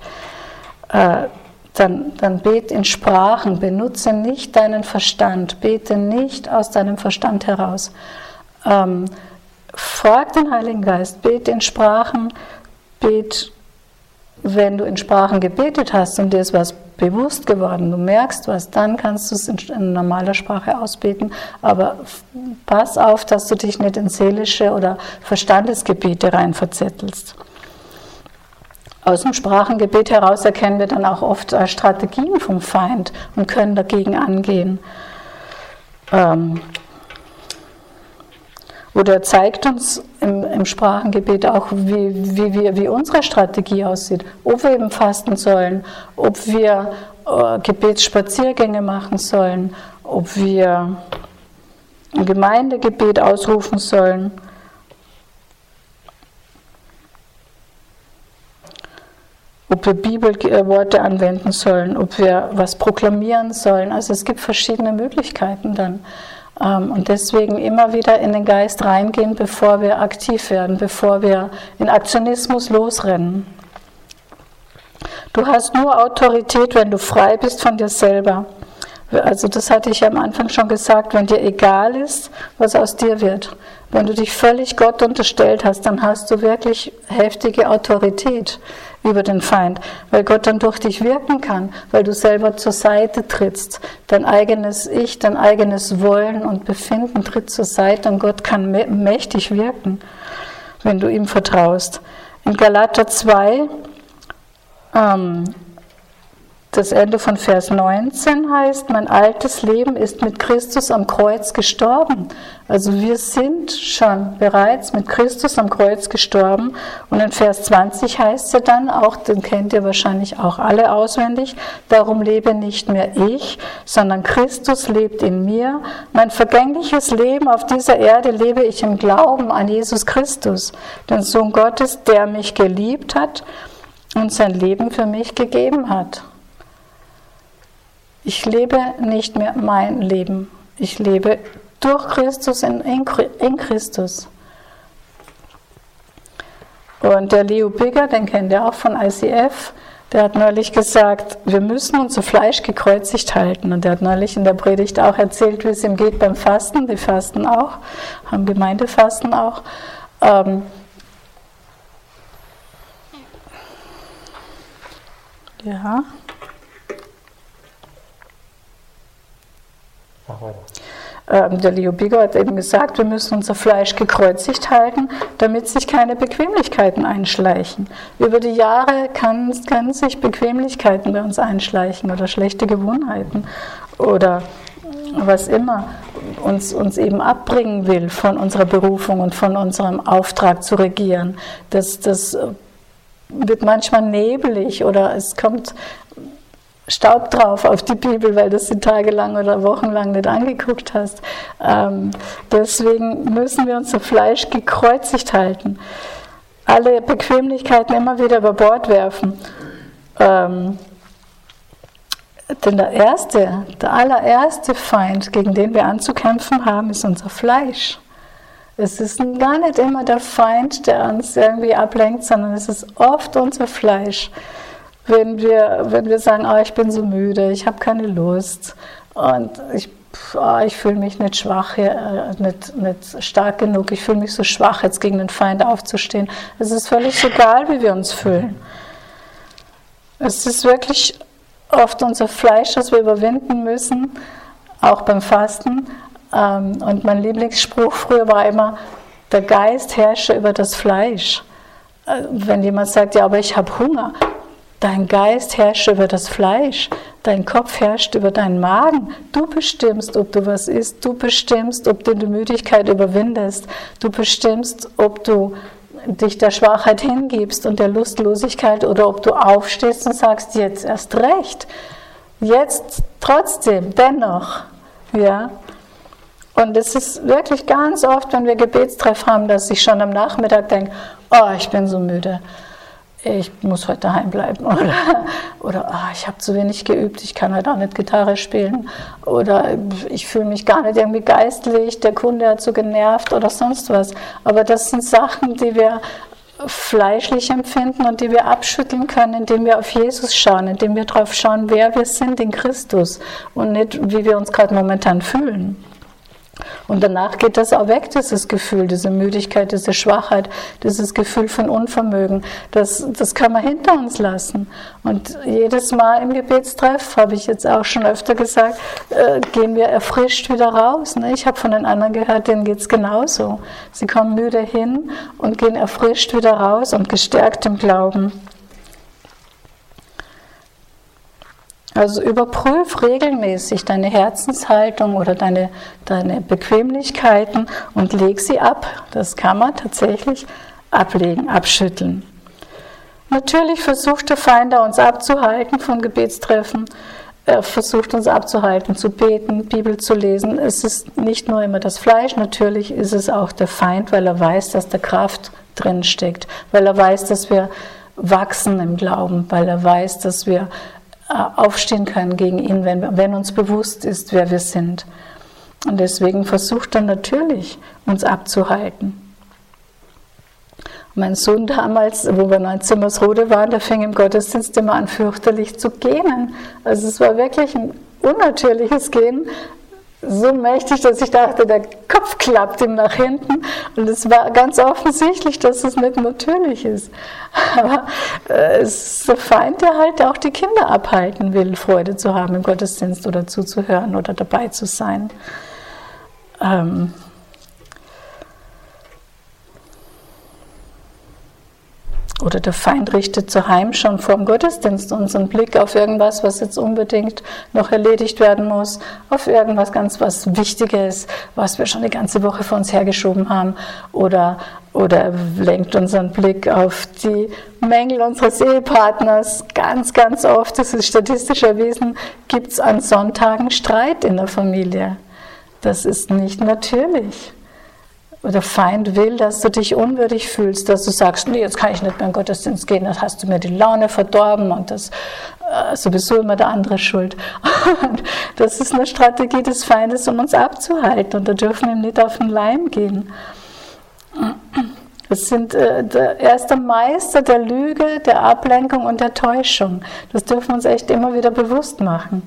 dann, dann bet in Sprachen, benutze nicht deinen Verstand, bete nicht aus deinem Verstand heraus. Ähm, frag den Heiligen Geist, bete in Sprachen, bete, wenn du in Sprachen gebetet hast und dir ist was bewusst geworden, du merkst was, dann kannst du es in, in normaler Sprache ausbeten, aber pass auf, dass du dich nicht in seelische oder Verstandesgebiete reinverzettelst. Aus dem Sprachengebet heraus erkennen wir dann auch oft Strategien vom Feind und können dagegen angehen. Ähm, Oder er zeigt uns im, im Sprachengebet auch, wie, wie, wie, wie unsere Strategie aussieht, ob wir eben fasten sollen, ob wir äh, Gebetsspaziergänge machen sollen, ob wir ein Gemeindegebet ausrufen sollen, ob wir Bibelworte anwenden sollen, ob wir was proklamieren sollen. Also es gibt verschiedene Möglichkeiten dann. Und deswegen immer wieder in den Geist reingehen, bevor wir aktiv werden, bevor wir in Aktionismus losrennen. Du hast nur Autorität, wenn du frei bist von dir selber. Also das hatte ich ja am Anfang schon gesagt, wenn dir egal ist, was aus dir wird. Wenn du dich völlig Gott unterstellt hast, dann hast du wirklich heftige Autorität über den Feind, weil Gott dann durch dich wirken kann, weil du selber zur Seite trittst. Dein eigenes Ich, dein eigenes Wollen und Befinden tritt zur Seite und Gott kann mächtig wirken, wenn du ihm vertraust. In Galater zwei, ähm, das Ende von Vers neunzehn heißt, mein altes Leben ist mit Christus am Kreuz gestorben. Also wir sind schon bereits mit Christus am Kreuz gestorben. Und in Vers zwanzig heißt es dann, auch den kennt ihr wahrscheinlich auch alle auswendig, darum lebe nicht mehr ich, sondern Christus lebt in mir. Mein vergängliches Leben auf dieser Erde lebe ich im Glauben an Jesus Christus, den Sohn Gottes, der mich geliebt hat und sein Leben für mich gegeben hat. Ich lebe nicht mehr mein Leben, ich lebe durch Christus, in, in Christus. Und der Leo Bigger, den kennt ihr auch von I C F, der hat neulich gesagt, wir müssen unser Fleisch gekreuzigt halten. Und der hat neulich in der Predigt auch erzählt, wie es ihm geht beim Fasten. Die fasten auch, haben Gemeindefasten auch. Ähm, ja. Mach weiter. Der Leo Bigger hat eben gesagt, wir müssen unser Fleisch gekreuzigt halten, damit sich keine Bequemlichkeiten einschleichen. Über die Jahre kann, können sich Bequemlichkeiten bei uns einschleichen oder schlechte Gewohnheiten oder was immer uns, uns eben abbringen will von unserer Berufung und von unserem Auftrag zu regieren. Das, das wird manchmal nebelig oder es kommt Staub drauf auf die Bibel, weil du sie tagelang oder wochenlang nicht angeguckt hast. Ähm, deswegen müssen wir unser Fleisch gekreuzigt halten. Alle Bequemlichkeiten immer wieder über Bord werfen. Ähm, denn der erste, der allererste Feind, gegen den wir anzukämpfen haben, ist unser Fleisch. Es ist gar nicht immer der Feind, der uns irgendwie ablenkt, sondern es ist oft unser Fleisch. Wenn wir, wenn wir sagen, oh, ich bin so müde, ich habe keine Lust und ich, oh, ich fühle mich nicht schwach, äh, nicht, nicht stark genug, ich fühle mich so schwach, jetzt gegen den Feind aufzustehen. Es ist völlig egal, wie wir uns fühlen. Es ist wirklich oft unser Fleisch, das wir überwinden müssen, auch beim Fasten. Und mein Lieblingsspruch früher war immer, der Geist herrsche über das Fleisch. Wenn jemand sagt, ja, aber ich habe Hunger, dein Geist herrscht über das Fleisch, dein Kopf herrscht über deinen Magen. Du bestimmst, ob du was isst, du bestimmst, ob du die Müdigkeit überwindest, du bestimmst, ob du dich der Schwachheit hingibst und der Lustlosigkeit oder ob du aufstehst und sagst, jetzt erst recht, jetzt trotzdem, dennoch, ja. Und es ist wirklich ganz oft, wenn wir Gebetstreff haben, dass ich schon am Nachmittag denke, oh, ich bin so müde, ich muss heute daheim bleiben oder, oder oh, ich habe zu wenig geübt, ich kann heute auch nicht Gitarre spielen oder ich fühle mich gar nicht irgendwie geistlich, der Kunde hat so genervt oder sonst was. Aber das sind Sachen, die wir fleischlich empfinden und die wir abschütteln können, indem wir auf Jesus schauen, indem wir darauf schauen, wer wir sind in Christus und nicht, wie wir uns gerade momentan fühlen. Und danach geht das auch weg, dieses Gefühl, diese Müdigkeit, diese Schwachheit, dieses Gefühl von Unvermögen. Das, das kann man hinter uns lassen. Und jedes Mal im Gebetstreff, habe ich jetzt auch schon öfter gesagt, äh, gehen wir erfrischt wieder raus. Ne? Ich habe von den anderen gehört, denen geht es genauso. Sie kommen müde hin und gehen erfrischt wieder raus und gestärkt im Glauben. Also überprüf regelmäßig deine Herzenshaltung oder deine, deine Bequemlichkeiten und leg sie ab. Das kann man tatsächlich ablegen, abschütteln. Natürlich versucht der Feind uns abzuhalten von Gebetstreffen. Er versucht uns abzuhalten, zu beten, Bibel zu lesen. Es ist nicht nur immer das Fleisch, natürlich ist es auch der Feind, weil er weiß, dass da Kraft drin steckt, weil er weiß, dass wir wachsen im Glauben, weil er weiß, dass wir aufstehen können gegen ihn, wenn, wenn uns bewusst ist, wer wir sind. Und deswegen versucht er natürlich, uns abzuhalten. Mein Sohn damals, wo wir noch in Zimmersrode waren, der fing im Gottesdienst immer an, fürchterlich zu gähnen. Also es war wirklich ein unnatürliches Gähnen, so mächtig, dass ich dachte, der Kopf klappt ihm nach hinten. Und es war ganz offensichtlich, dass es nicht natürlich ist. Aber äh, es ist der Feind, der halt auch die Kinder abhalten will, Freude zu haben im Gottesdienst oder zuzuhören oder dabei zu sein. Ähm Oder der Feind richtet daheim schon vor dem Gottesdienst unseren Blick auf irgendwas, was jetzt unbedingt noch erledigt werden muss, auf irgendwas ganz was Wichtiges, was wir schon die ganze Woche vor uns hergeschoben haben, oder, oder lenkt unseren Blick auf die Mängel unseres Ehepartners. Ganz, ganz oft, das ist statistisch erwiesen, gibt es an Sonntagen Streit in der Familie. Das ist nicht natürlich. der Feind will, dass du dich unwürdig fühlst, dass du sagst, nee, jetzt kann ich nicht mehr in den Gottesdienst gehen, dann hast du mir die Laune verdorben und das äh, sowieso immer der andere schuld. Und das ist eine Strategie des Feindes, um uns abzuhalten, und da dürfen wir nicht auf den Leim gehen. Das sind, äh, der, er ist der Meister der Lüge, der Ablenkung und der Täuschung. Das dürfen wir uns echt immer wieder bewusst machen.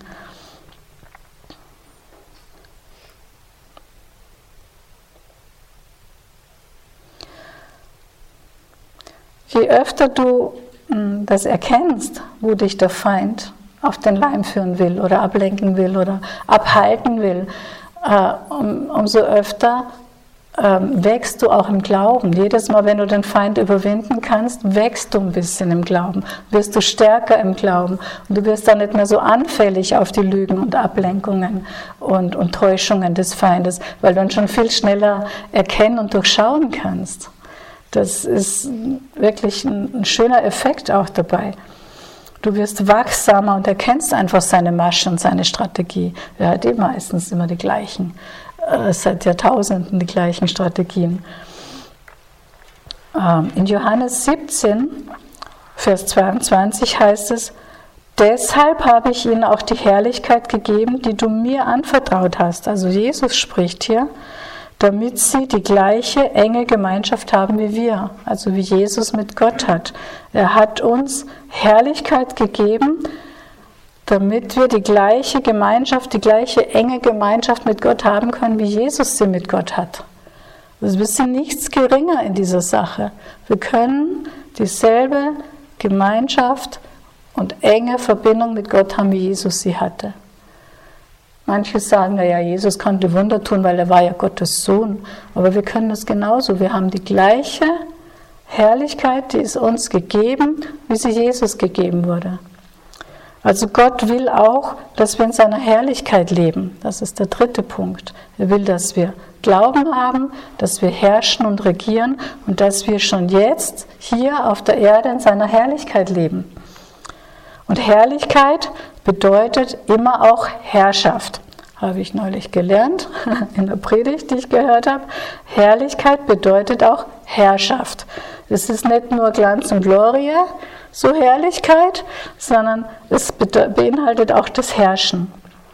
Je öfter du mh, das erkennst, wo dich der Feind auf den Leim führen will oder ablenken will oder abhalten will, äh, um, umso öfter ähm, wächst du auch im Glauben. Jedes Mal, wenn du den Feind überwinden kannst, wächst du ein bisschen im Glauben, wirst du stärker im Glauben und du wirst dann nicht mehr so anfällig auf die Lügen und Ablenkungen und, und Täuschungen des Feindes, weil du dann schon viel schneller erkennen und durchschauen kannst. Das ist wirklich ein, ein schöner Effekt auch dabei. Du wirst wachsamer und erkennst einfach seine Masche und seine Strategie. Er hat eh meistens immer die gleichen, äh, seit Jahrtausenden die gleichen Strategien. Ähm, in Johannes siebzehn, Vers zweiundzwanzig heißt es, deshalb habe ich ihnen auch die Herrlichkeit gegeben, die du mir anvertraut hast. Also Jesus spricht hier, damit sie die gleiche enge Gemeinschaft haben wie wir, also wie Jesus mit Gott hat. Er hat uns Herrlichkeit gegeben, damit wir die gleiche Gemeinschaft, die gleiche enge Gemeinschaft mit Gott haben können, wie Jesus sie mit Gott hat. Also wir sind nichts geringer in dieser Sache. Wir können dieselbe Gemeinschaft und enge Verbindung mit Gott haben, wie Jesus sie hatte. Manche sagen, naja, Jesus konnte Wunder tun, weil er war ja Gottes Sohn. Aber wir können das genauso. Wir haben die gleiche Herrlichkeit, die ist uns gegeben, wie sie Jesus gegeben wurde. Also Gott will auch, dass wir in seiner Herrlichkeit leben. Das ist der dritte Punkt. Er will, dass wir Glauben haben, dass wir herrschen und regieren und dass wir schon jetzt hier auf der Erde in seiner Herrlichkeit leben. Und Herrlichkeit bedeutet immer auch Herrschaft. Habe ich neulich gelernt in der Predigt, die ich gehört habe. Herrlichkeit bedeutet auch Herrschaft. Es ist nicht nur Glanz und Glorie, so Herrlichkeit, sondern es beinhaltet auch das Herrschen.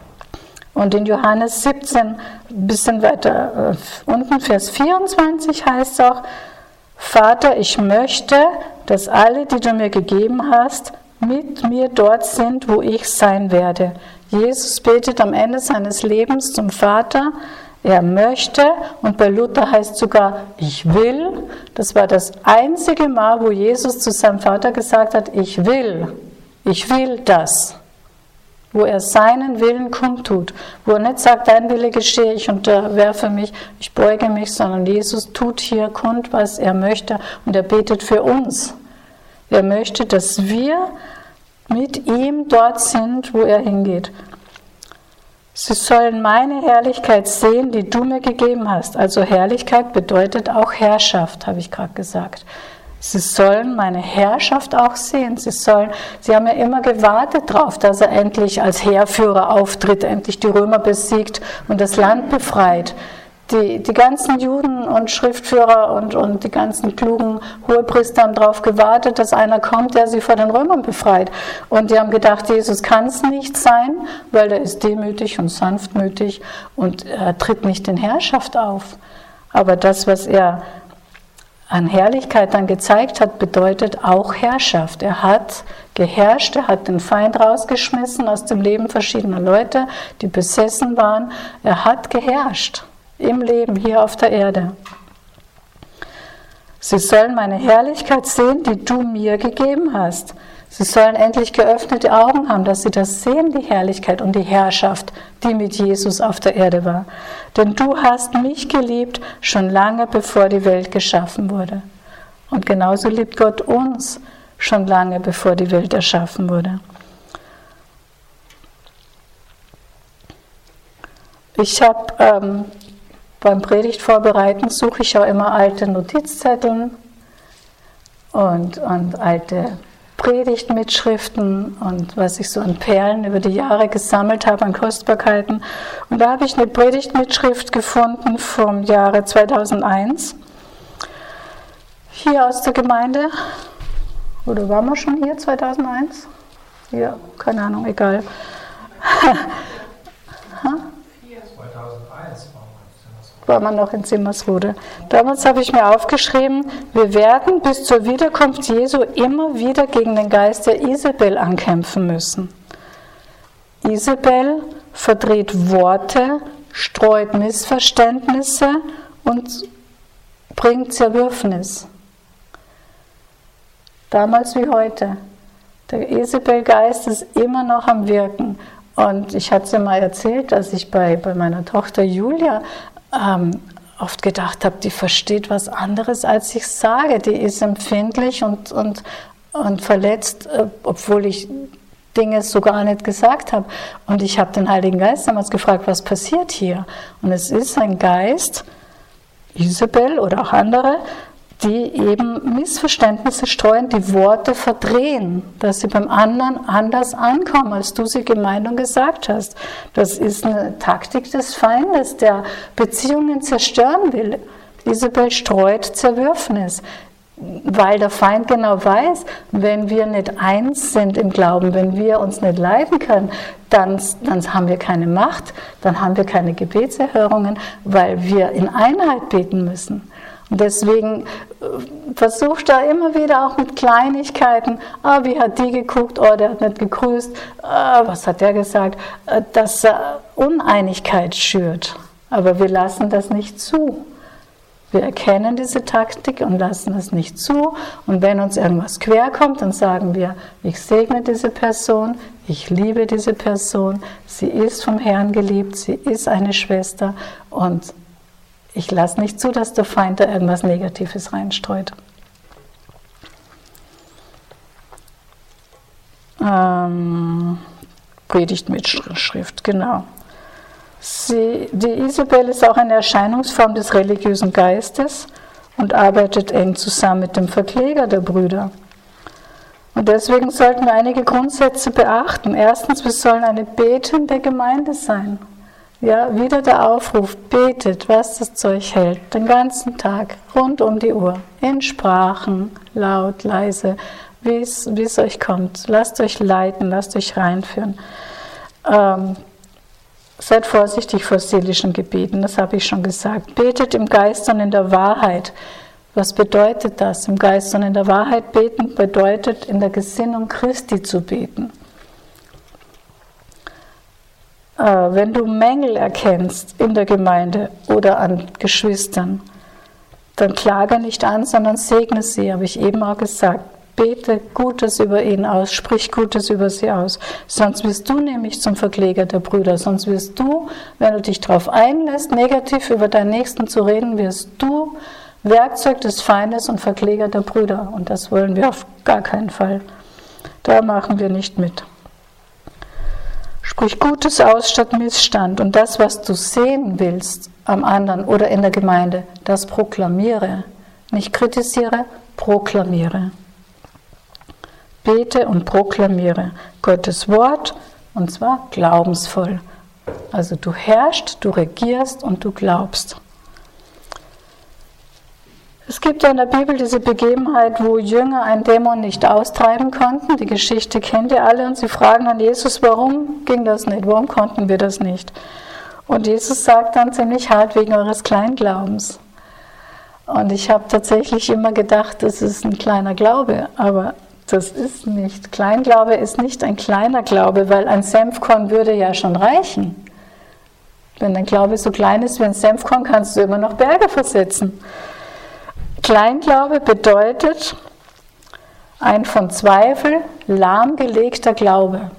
Und in Johannes siebzehn, ein bisschen weiter äh, unten, Vers vierundzwanzig heißt es auch, Vater, ich möchte, dass alle, die du mir gegeben hast, mit mir dort sind, wo ich sein werde. Jesus betet am Ende seines Lebens zum Vater, er möchte, und bei Luther heißt sogar, ich will. Das war das einzige Mal, wo Jesus zu seinem Vater gesagt hat, ich will, ich will das. Wo er seinen Willen kundtut, wo er nicht sagt, dein Wille geschehe, ich unterwerfe mich, ich beuge mich, sondern Jesus tut hier kund, was er möchte, und er betet für uns. Er möchte, dass wir mit ihm dort sind, wo er hingeht. Sie sollen meine Herrlichkeit sehen, die du mir gegeben hast. Also Herrlichkeit bedeutet auch Herrschaft, habe ich gerade gesagt. Sie sollen meine Herrschaft auch sehen. Sie sollen, sie haben ja immer gewartet darauf, dass er endlich als Heerführer auftritt, endlich die Römer besiegt und das Land befreit. Die, die ganzen Juden und Schriftführer und, und die ganzen klugen Hohepriester haben darauf gewartet, dass einer kommt, der sie vor den Römern befreit. Und die haben gedacht, Jesus kann es nicht sein, weil er ist demütig und sanftmütig und er tritt nicht in Herrschaft auf. Aber das, was er an Herrlichkeit dann gezeigt hat, bedeutet auch Herrschaft. Er hat geherrscht, er hat den Feind rausgeschmissen aus dem Leben verschiedener Leute, die besessen waren. Er hat geherrscht. Im Leben hier auf der Erde. Sie sollen meine Herrlichkeit sehen, die du mir gegeben hast. Sie sollen endlich geöffnete Augen haben, dass sie das sehen, die Herrlichkeit und die Herrschaft, die mit Jesus auf der Erde war. Denn du hast mich geliebt, schon lange bevor die Welt geschaffen wurde. Und genauso liebt Gott uns, schon lange bevor die Welt erschaffen wurde. Ich habe ähm, beim Predigtvorbereiten suche ich auch immer alte Notizzettel und, und alte Predigtmitschriften und was ich so an Perlen über die Jahre gesammelt habe, an Kostbarkeiten. Und da habe ich eine Predigtmitschrift gefunden vom Jahre zweitausendeins, hier aus der Gemeinde. Oder waren wir schon hier, zweitausendeins? Ja, keine Ahnung, egal. War man noch in Zimmersrode. Damals habe ich mir aufgeschrieben, wir werden bis zur Wiederkunft Jesu immer wieder gegen den Geist der Isabel ankämpfen müssen. Isabel verdreht Worte, streut Missverständnisse und bringt Zerwürfnis. Damals wie heute. Der Isabel-Geist ist immer noch am Wirken. Und ich hatte es ja mal erzählt, dass ich bei, bei meiner Tochter Julia ähm, oft gedacht habe, die versteht was anderes, als ich sage. Die ist empfindlich und, und, und verletzt, äh, obwohl ich Dinge so gar nicht gesagt habe. Und ich habe den Heiligen Geist damals gefragt, was passiert hier? Und es ist ein Geist, Isabel oder auch andere, die eben Missverständnisse streuen, die Worte verdrehen, dass sie beim anderen anders ankommen, als du sie gemeint und gesagt hast. Das ist eine Taktik des Feindes, der Beziehungen zerstören will. Isabel streut Zerwürfnis, weil der Feind genau weiß, wenn wir nicht eins sind im Glauben, wenn wir uns nicht leiden können, dann, dann haben wir keine Macht, dann haben wir keine Gebetserhörungen, weil wir in Einheit beten müssen. Und deswegen versucht er immer wieder auch mit Kleinigkeiten, ah, wie hat die geguckt, oh, der hat nicht gegrüßt, ah, was hat der gesagt, dass er Uneinigkeit schürt. Aber wir lassen das nicht zu. Wir erkennen diese Taktik und lassen es nicht zu. Und wenn uns irgendwas quer kommt, dann sagen wir, ich segne diese Person, ich liebe diese Person, sie ist vom Herrn geliebt, sie ist eine Schwester und ich lasse nicht zu, dass der Feind da irgendwas Negatives reinstreut. Ähm, Predigtmitschrift, genau. Sie, die Isabel ist auch eine Erscheinungsform des religiösen Geistes und arbeitet eng zusammen mit dem Verkläger der Brüder. Und deswegen sollten wir einige Grundsätze beachten. Erstens, wir sollen eine betende Gemeinde sein. Ja, wieder der Aufruf, betet, was das Zeug hält, den ganzen Tag, rund um die Uhr, in Sprachen, laut, leise, wie es euch kommt. Lasst euch leiten, lasst euch reinführen. Ähm, seid vorsichtig vor seelischen Gebeten, das habe ich schon gesagt. Betet im Geist und in der Wahrheit. Was bedeutet das? Im Geist und in der Wahrheit beten bedeutet, in der Gesinnung Christi zu beten. Wenn du Mängel erkennst in der Gemeinde oder an Geschwistern, dann klage nicht an, sondern segne sie, habe ich eben auch gesagt. Bete Gutes über ihn aus, sprich Gutes über sie aus. Sonst wirst du nämlich zum Verkläger der Brüder. Sonst wirst du, wenn du dich darauf einlässt, negativ über deinen Nächsten zu reden, wirst du Werkzeug des Feindes und Verkläger der Brüder. Und das wollen wir auf gar keinen Fall. Da machen wir nicht mit. Sprich Gutes aus statt Missstand und das, was du sehen willst am anderen oder in der Gemeinde, das proklamiere. Nicht kritisiere, proklamiere. Bete und proklamiere Gottes Wort und zwar glaubensvoll. Also du herrschst, du regierst und du glaubst. Es gibt ja in der Bibel diese Begebenheit, wo Jünger einen Dämon nicht austreiben konnten. Die Geschichte kennt ihr alle und sie fragen dann Jesus, warum ging das nicht? Warum konnten wir das nicht? Und Jesus sagt dann ziemlich hart, wegen eures Kleinglaubens. Und ich habe tatsächlich immer gedacht, das ist ein kleiner Glaube, aber das ist nicht. Kleinglaube ist nicht ein kleiner Glaube, weil ein Senfkorn würde ja schon reichen. Wenn dein Glaube so klein ist wie ein Senfkorn, kannst du immer noch Berge versetzen. Kleinglaube bedeutet ein von Zweifel lahmgelegter Glaube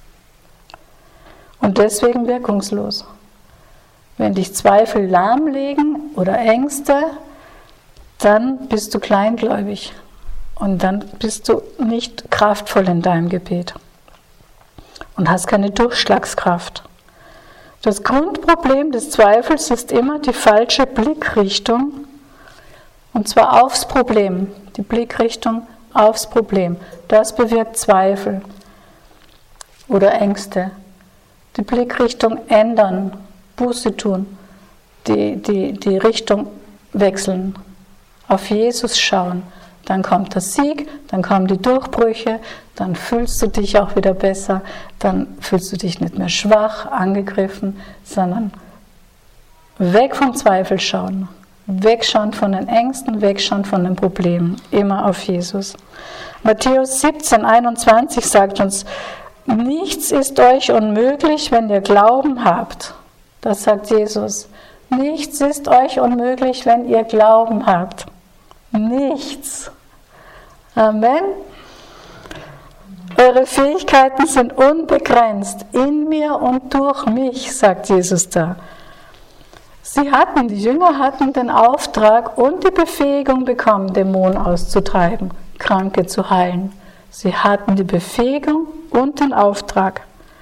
und deswegen wirkungslos. Wenn dich Zweifel lahmlegen oder Ängste, dann bist du kleingläubig und dann bist du nicht kraftvoll in deinem Gebet und hast keine Durchschlagskraft. Das Grundproblem des Zweifels ist immer die falsche Blickrichtung. Und zwar aufs Problem, die Blickrichtung aufs Problem. Das bewirkt Zweifel oder Ängste. Die Blickrichtung ändern, Buße tun, die, die, die Richtung wechseln, auf Jesus schauen. Dann kommt der Sieg, dann kommen die Durchbrüche, dann fühlst du dich auch wieder besser, dann fühlst du dich nicht mehr schwach, angegriffen, sondern weg vom Zweifel schauen, wegschauen von den Ängsten, wegschauen von den Problemen, immer auf Jesus. Matthäus siebzehn, einundzwanzig sagt uns, nichts ist euch unmöglich, wenn ihr Glauben habt. Das sagt Jesus. Nichts ist euch unmöglich, wenn ihr Glauben habt. Nichts. Amen. Eure Fähigkeiten sind unbegrenzt, in mir und durch mich, sagt Jesus da. Sie hatten, die Jünger hatten den Auftrag und die Befähigung bekommen, Dämonen auszutreiben, Kranke zu heilen. Sie hatten die Befähigung und den Auftrag.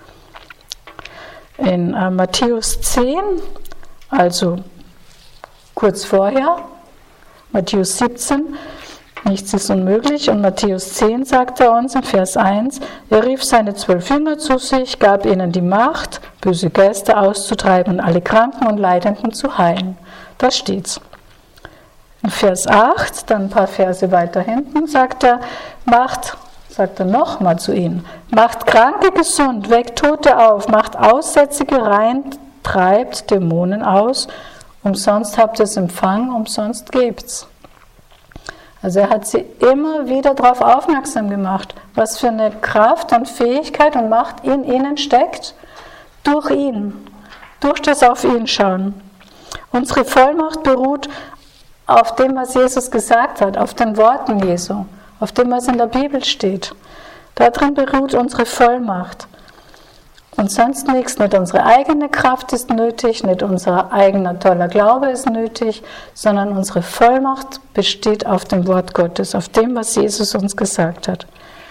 In äh, Matthäus zehn, also kurz vorher, Matthäus siebzehn, nichts ist unmöglich, und Matthäus zehn sagt er uns in Vers eins, er rief seine zwölf Jünger zu sich, gab ihnen die Macht, böse Geister auszutreiben und alle Kranken und Leidenden zu heilen. Da steht's. In Vers acht, dann ein paar Verse weiter hinten, sagt er, macht, sagt er nochmal zu ihnen, macht Kranke gesund, weckt Tote auf, macht Aussätzige rein, treibt Dämonen aus, umsonst habt ihr es empfangen, umsonst gebt's. Also er hat sie immer wieder darauf aufmerksam gemacht, was für eine Kraft und Fähigkeit und Macht in ihnen steckt, durch ihn, durch das auf ihn schauen. Unsere Vollmacht beruht auf dem, was Jesus gesagt hat, auf den Worten Jesu, auf dem, was in der Bibel steht. Darin beruht unsere Vollmacht. Und sonst nichts, nicht unsere eigene Kraft ist nötig, nicht unser eigener toller Glaube ist nötig, sondern unsere Vollmacht besteht auf dem Wort Gottes, auf dem, was Jesus uns gesagt hat.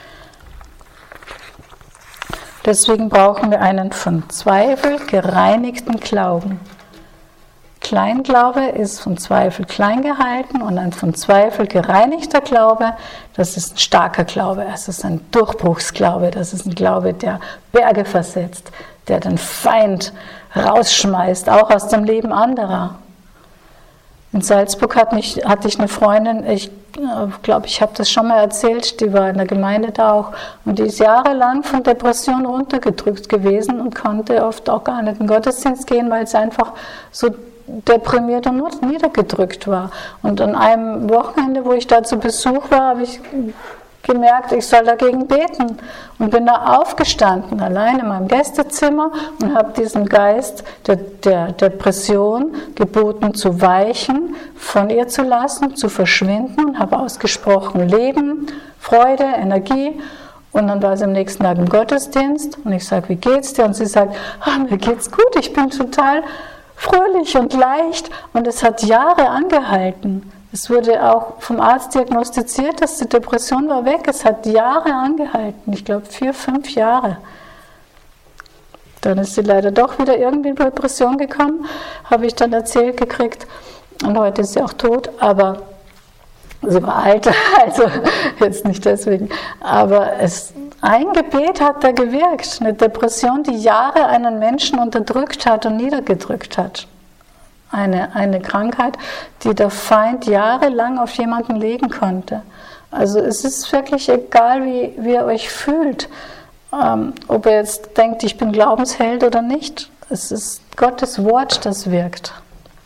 Deswegen brauchen wir einen von Zweifel gereinigten Glauben. Kleinglaube ist von Zweifel klein gehalten und ein von Zweifel gereinigter Glaube, das ist ein starker Glaube, das ist ein Durchbruchsglaube, das ist ein Glaube, der Berge versetzt, der den Feind rausschmeißt, auch aus dem Leben anderer. In Salzburg hat mich, hatte ich eine Freundin, ich glaube, ich habe das schon mal erzählt, die war in der Gemeinde da auch und die ist jahrelang von Depression runtergedrückt gewesen und konnte oft auch gar nicht in den Gottesdienst gehen, weil es einfach so deprimiert und niedergedrückt war. Und an einem Wochenende, wo ich da zu Besuch war, habe ich gemerkt, ich soll dagegen beten und bin da aufgestanden, allein in meinem Gästezimmer und habe diesem Geist der, der Depression geboten zu weichen, von ihr zu lassen, zu verschwinden und habe ausgesprochen Leben, Freude, Energie. Und dann war sie am nächsten Tag im Gottesdienst und ich sage, wie geht's dir? Und sie sagt, ah, mir geht's gut, ich bin total fröhlich und leicht, und es hat Jahre angehalten. Es wurde auch vom Arzt diagnostiziert, dass die Depression war weg. Es hat Jahre angehalten, ich glaube vier, fünf Jahre. Dann ist sie leider doch wieder irgendwie in Depression gekommen, habe ich dann erzählt gekriegt, und heute ist sie auch tot, aber sie war alt, also jetzt nicht deswegen, aber es, ein Gebet hat da gewirkt, eine Depression, die Jahre einen Menschen unterdrückt hat und niedergedrückt hat. Eine, eine Krankheit, die der Feind jahrelang auf jemanden legen konnte. Also es ist wirklich egal, wie, wie ihr euch fühlt, ähm, ob ihr jetzt denkt, ich bin Glaubensheld oder nicht. Es ist Gottes Wort, das wirkt.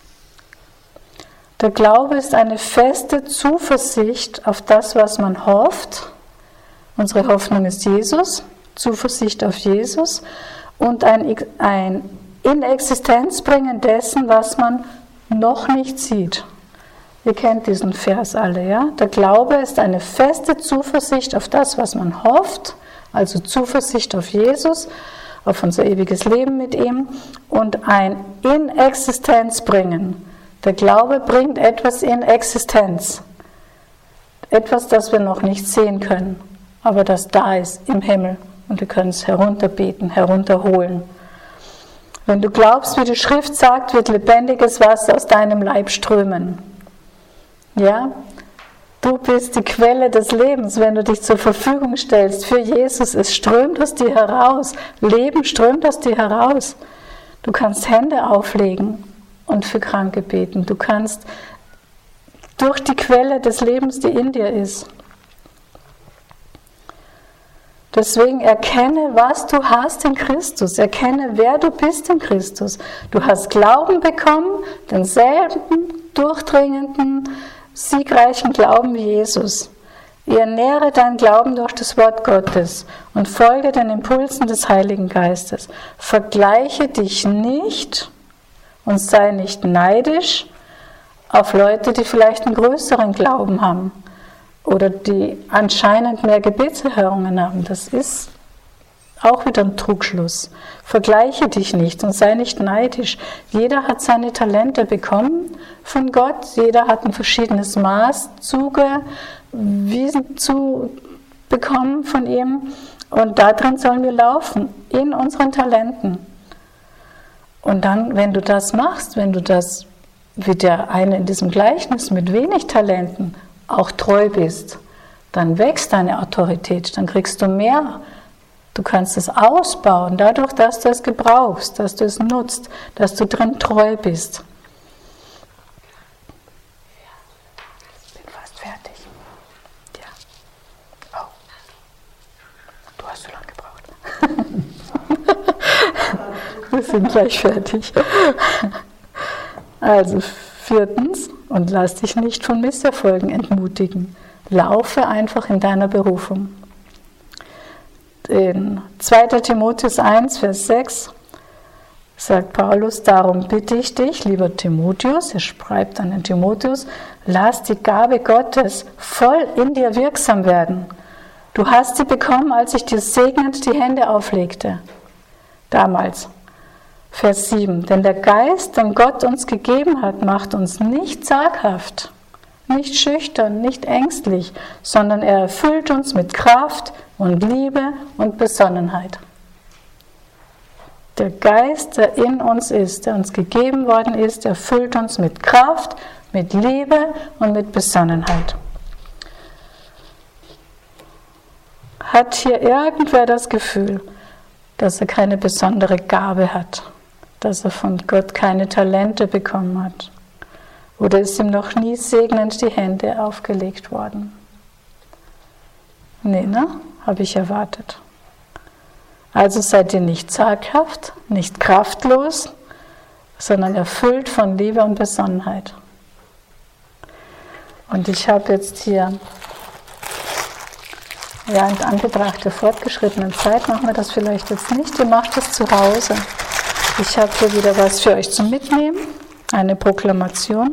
Der Glaube ist eine feste Zuversicht auf das, was man hofft. Unsere Hoffnung ist Jesus, Zuversicht auf Jesus und ein, ein in Existenz bringen dessen, was man noch nicht sieht. Ihr kennt diesen Vers alle, ja? Der Glaube ist eine feste Zuversicht auf das, was man hofft, also Zuversicht auf Jesus, auf unser ewiges Leben mit ihm und ein in Existenz bringen. Der Glaube bringt etwas in Existenz. Etwas, das wir noch nicht sehen können, aber das da ist im Himmel und wir können es herunterbeten, herunterholen. Wenn du glaubst, wie die Schrift sagt, wird lebendiges Wasser aus deinem Leib strömen. Ja? Du bist die Quelle des Lebens, wenn du dich zur Verfügung stellst für Jesus. Es strömt aus dir heraus. Leben strömt aus dir heraus. Du kannst Hände auflegen und für Kranke beten. Du kannst durch die Quelle des Lebens, die in dir ist. Deswegen erkenne, was du hast in Christus. Erkenne, wer du bist in Christus. Du hast Glauben bekommen, denselben durchdringenden, siegreichen Glauben wie Jesus. Ernähre deinen Glauben durch das Wort Gottes und folge den Impulsen des Heiligen Geistes. Vergleiche dich nicht und sei nicht neidisch auf Leute, die vielleicht einen größeren Glauben haben oder die anscheinend mehr Gebetserhörungen haben. Das ist auch wieder ein Trugschluss. Vergleiche dich nicht und sei nicht neidisch. Jeder hat seine Talente bekommen von Gott. Jeder hat ein verschiedenes Maß zugewiesen zu bekommen von ihm. Und darin sollen wir laufen, in unseren Talenten. Und dann, wenn du das machst, wenn du das, wie der eine in diesem Gleichnis mit wenig Talenten, auch treu bist, dann wächst deine Autorität, dann kriegst du mehr. Du kannst es ausbauen, dadurch, dass du es gebrauchst, dass du es nutzt, dass du drin treu bist. Ich bin fast fertig. Ja. Oh. Du hast so lange gebraucht. Wir sind gleich fertig. Also viertens, und lass dich nicht von Misserfolgen entmutigen. Laufe einfach in deiner Berufung. In zweiter Timotheus eins, Vers sechs sagt Paulus, darum bitte ich dich, lieber Timotheus, er schreibt an den Timotheus, lass die Gabe Gottes voll in dir wirksam werden. Du hast sie bekommen, als ich dir segnend die Hände auflegte. Damals. Vers sieben, denn der Geist, den Gott uns gegeben hat, macht uns nicht zaghaft, nicht schüchtern, nicht ängstlich, sondern er erfüllt uns mit Kraft und Liebe und Besonnenheit. Der Geist, der in uns ist, der uns gegeben worden ist, erfüllt uns mit Kraft, mit Liebe und mit Besonnenheit. Hat hier irgendwer das Gefühl, dass er keine besondere Gabe hat, dass er von Gott keine Talente bekommen hat? Oder ist ihm noch nie segnend die Hände aufgelegt worden? Nee, ne? Habe ich erwartet. Also seid ihr nicht zaghaft, nicht kraftlos, sondern erfüllt von Liebe und Besonnenheit. Und ich habe jetzt hier, ja, in Anbetracht der fortgeschrittenen Zeit machen wir das vielleicht jetzt nicht, ihr macht es zu Hause. Ich habe hier wieder was für euch zum Mitnehmen, eine Proklamation.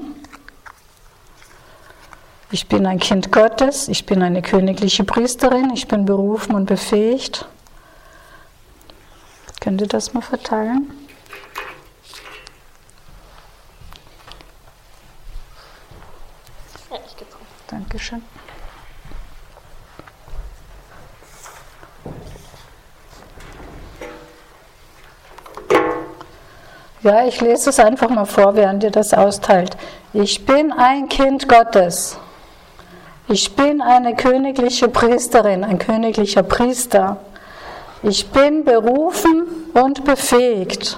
Ich bin ein Kind Gottes, ich bin eine königliche Priesterin, ich bin berufen und befähigt. Könnt ihr das mal verteilen? Fertig gekommen. Dankeschön. Ja, ich lese es einfach mal vor, während ihr das austeilt. Ich bin ein Kind Gottes. Ich bin eine königliche Priesterin, ein königlicher Priester. Ich bin berufen und befähigt.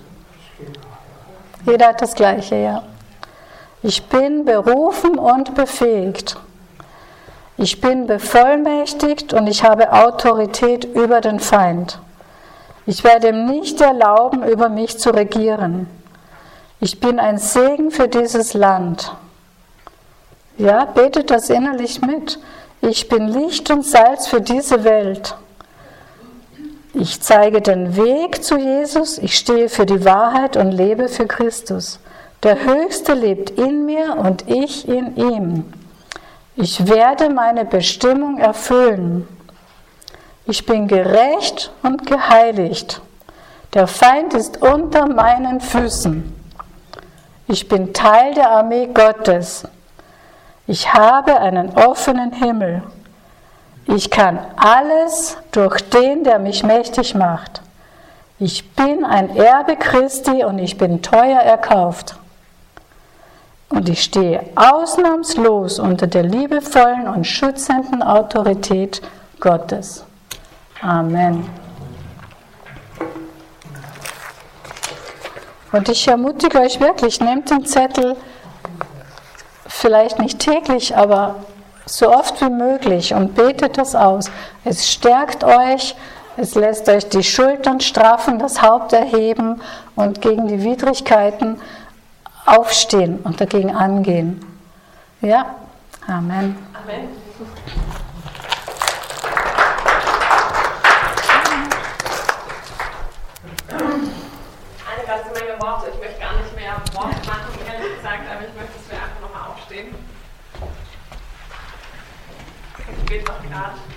Jeder hat das Gleiche, ja. Ich bin berufen und befähigt. Ich bin bevollmächtigt und ich habe Autorität über den Feind. Ich werde ihm nicht erlauben, über mich zu regieren. Ich bin ein Segen für dieses Land. Ja, betet das innerlich mit. Ich bin Licht und Salz für diese Welt. Ich zeige den Weg zu Jesus, ich stehe für die Wahrheit und lebe für Christus. Der Höchste lebt in mir und ich in ihm. Ich werde meine Bestimmung erfüllen. Ich bin gerecht und geheiligt. Der Feind ist unter meinen Füßen. Ich bin Teil der Armee Gottes. Ich habe einen offenen Himmel. Ich kann alles durch den, der mich mächtig macht. Ich bin ein Erbe Christi und ich bin teuer erkauft. Und ich stehe ausnahmslos unter der liebevollen und schützenden Autorität Gottes. Amen. Und ich ermutige euch wirklich, nehmt den Zettel, vielleicht nicht täglich, aber so oft wie möglich und betet das aus. Es stärkt euch, es lässt euch die Schultern straffen, das Haupt erheben und gegen die Widrigkeiten aufstehen und dagegen angehen. Ja, Amen. Amen. Eine ganze Menge Worte. Ich möchte gar nicht mehr Worte machen, ehrlich gesagt, aber ich möchte, dass wir einfach nochmal aufstehen. Ich bete noch gerade.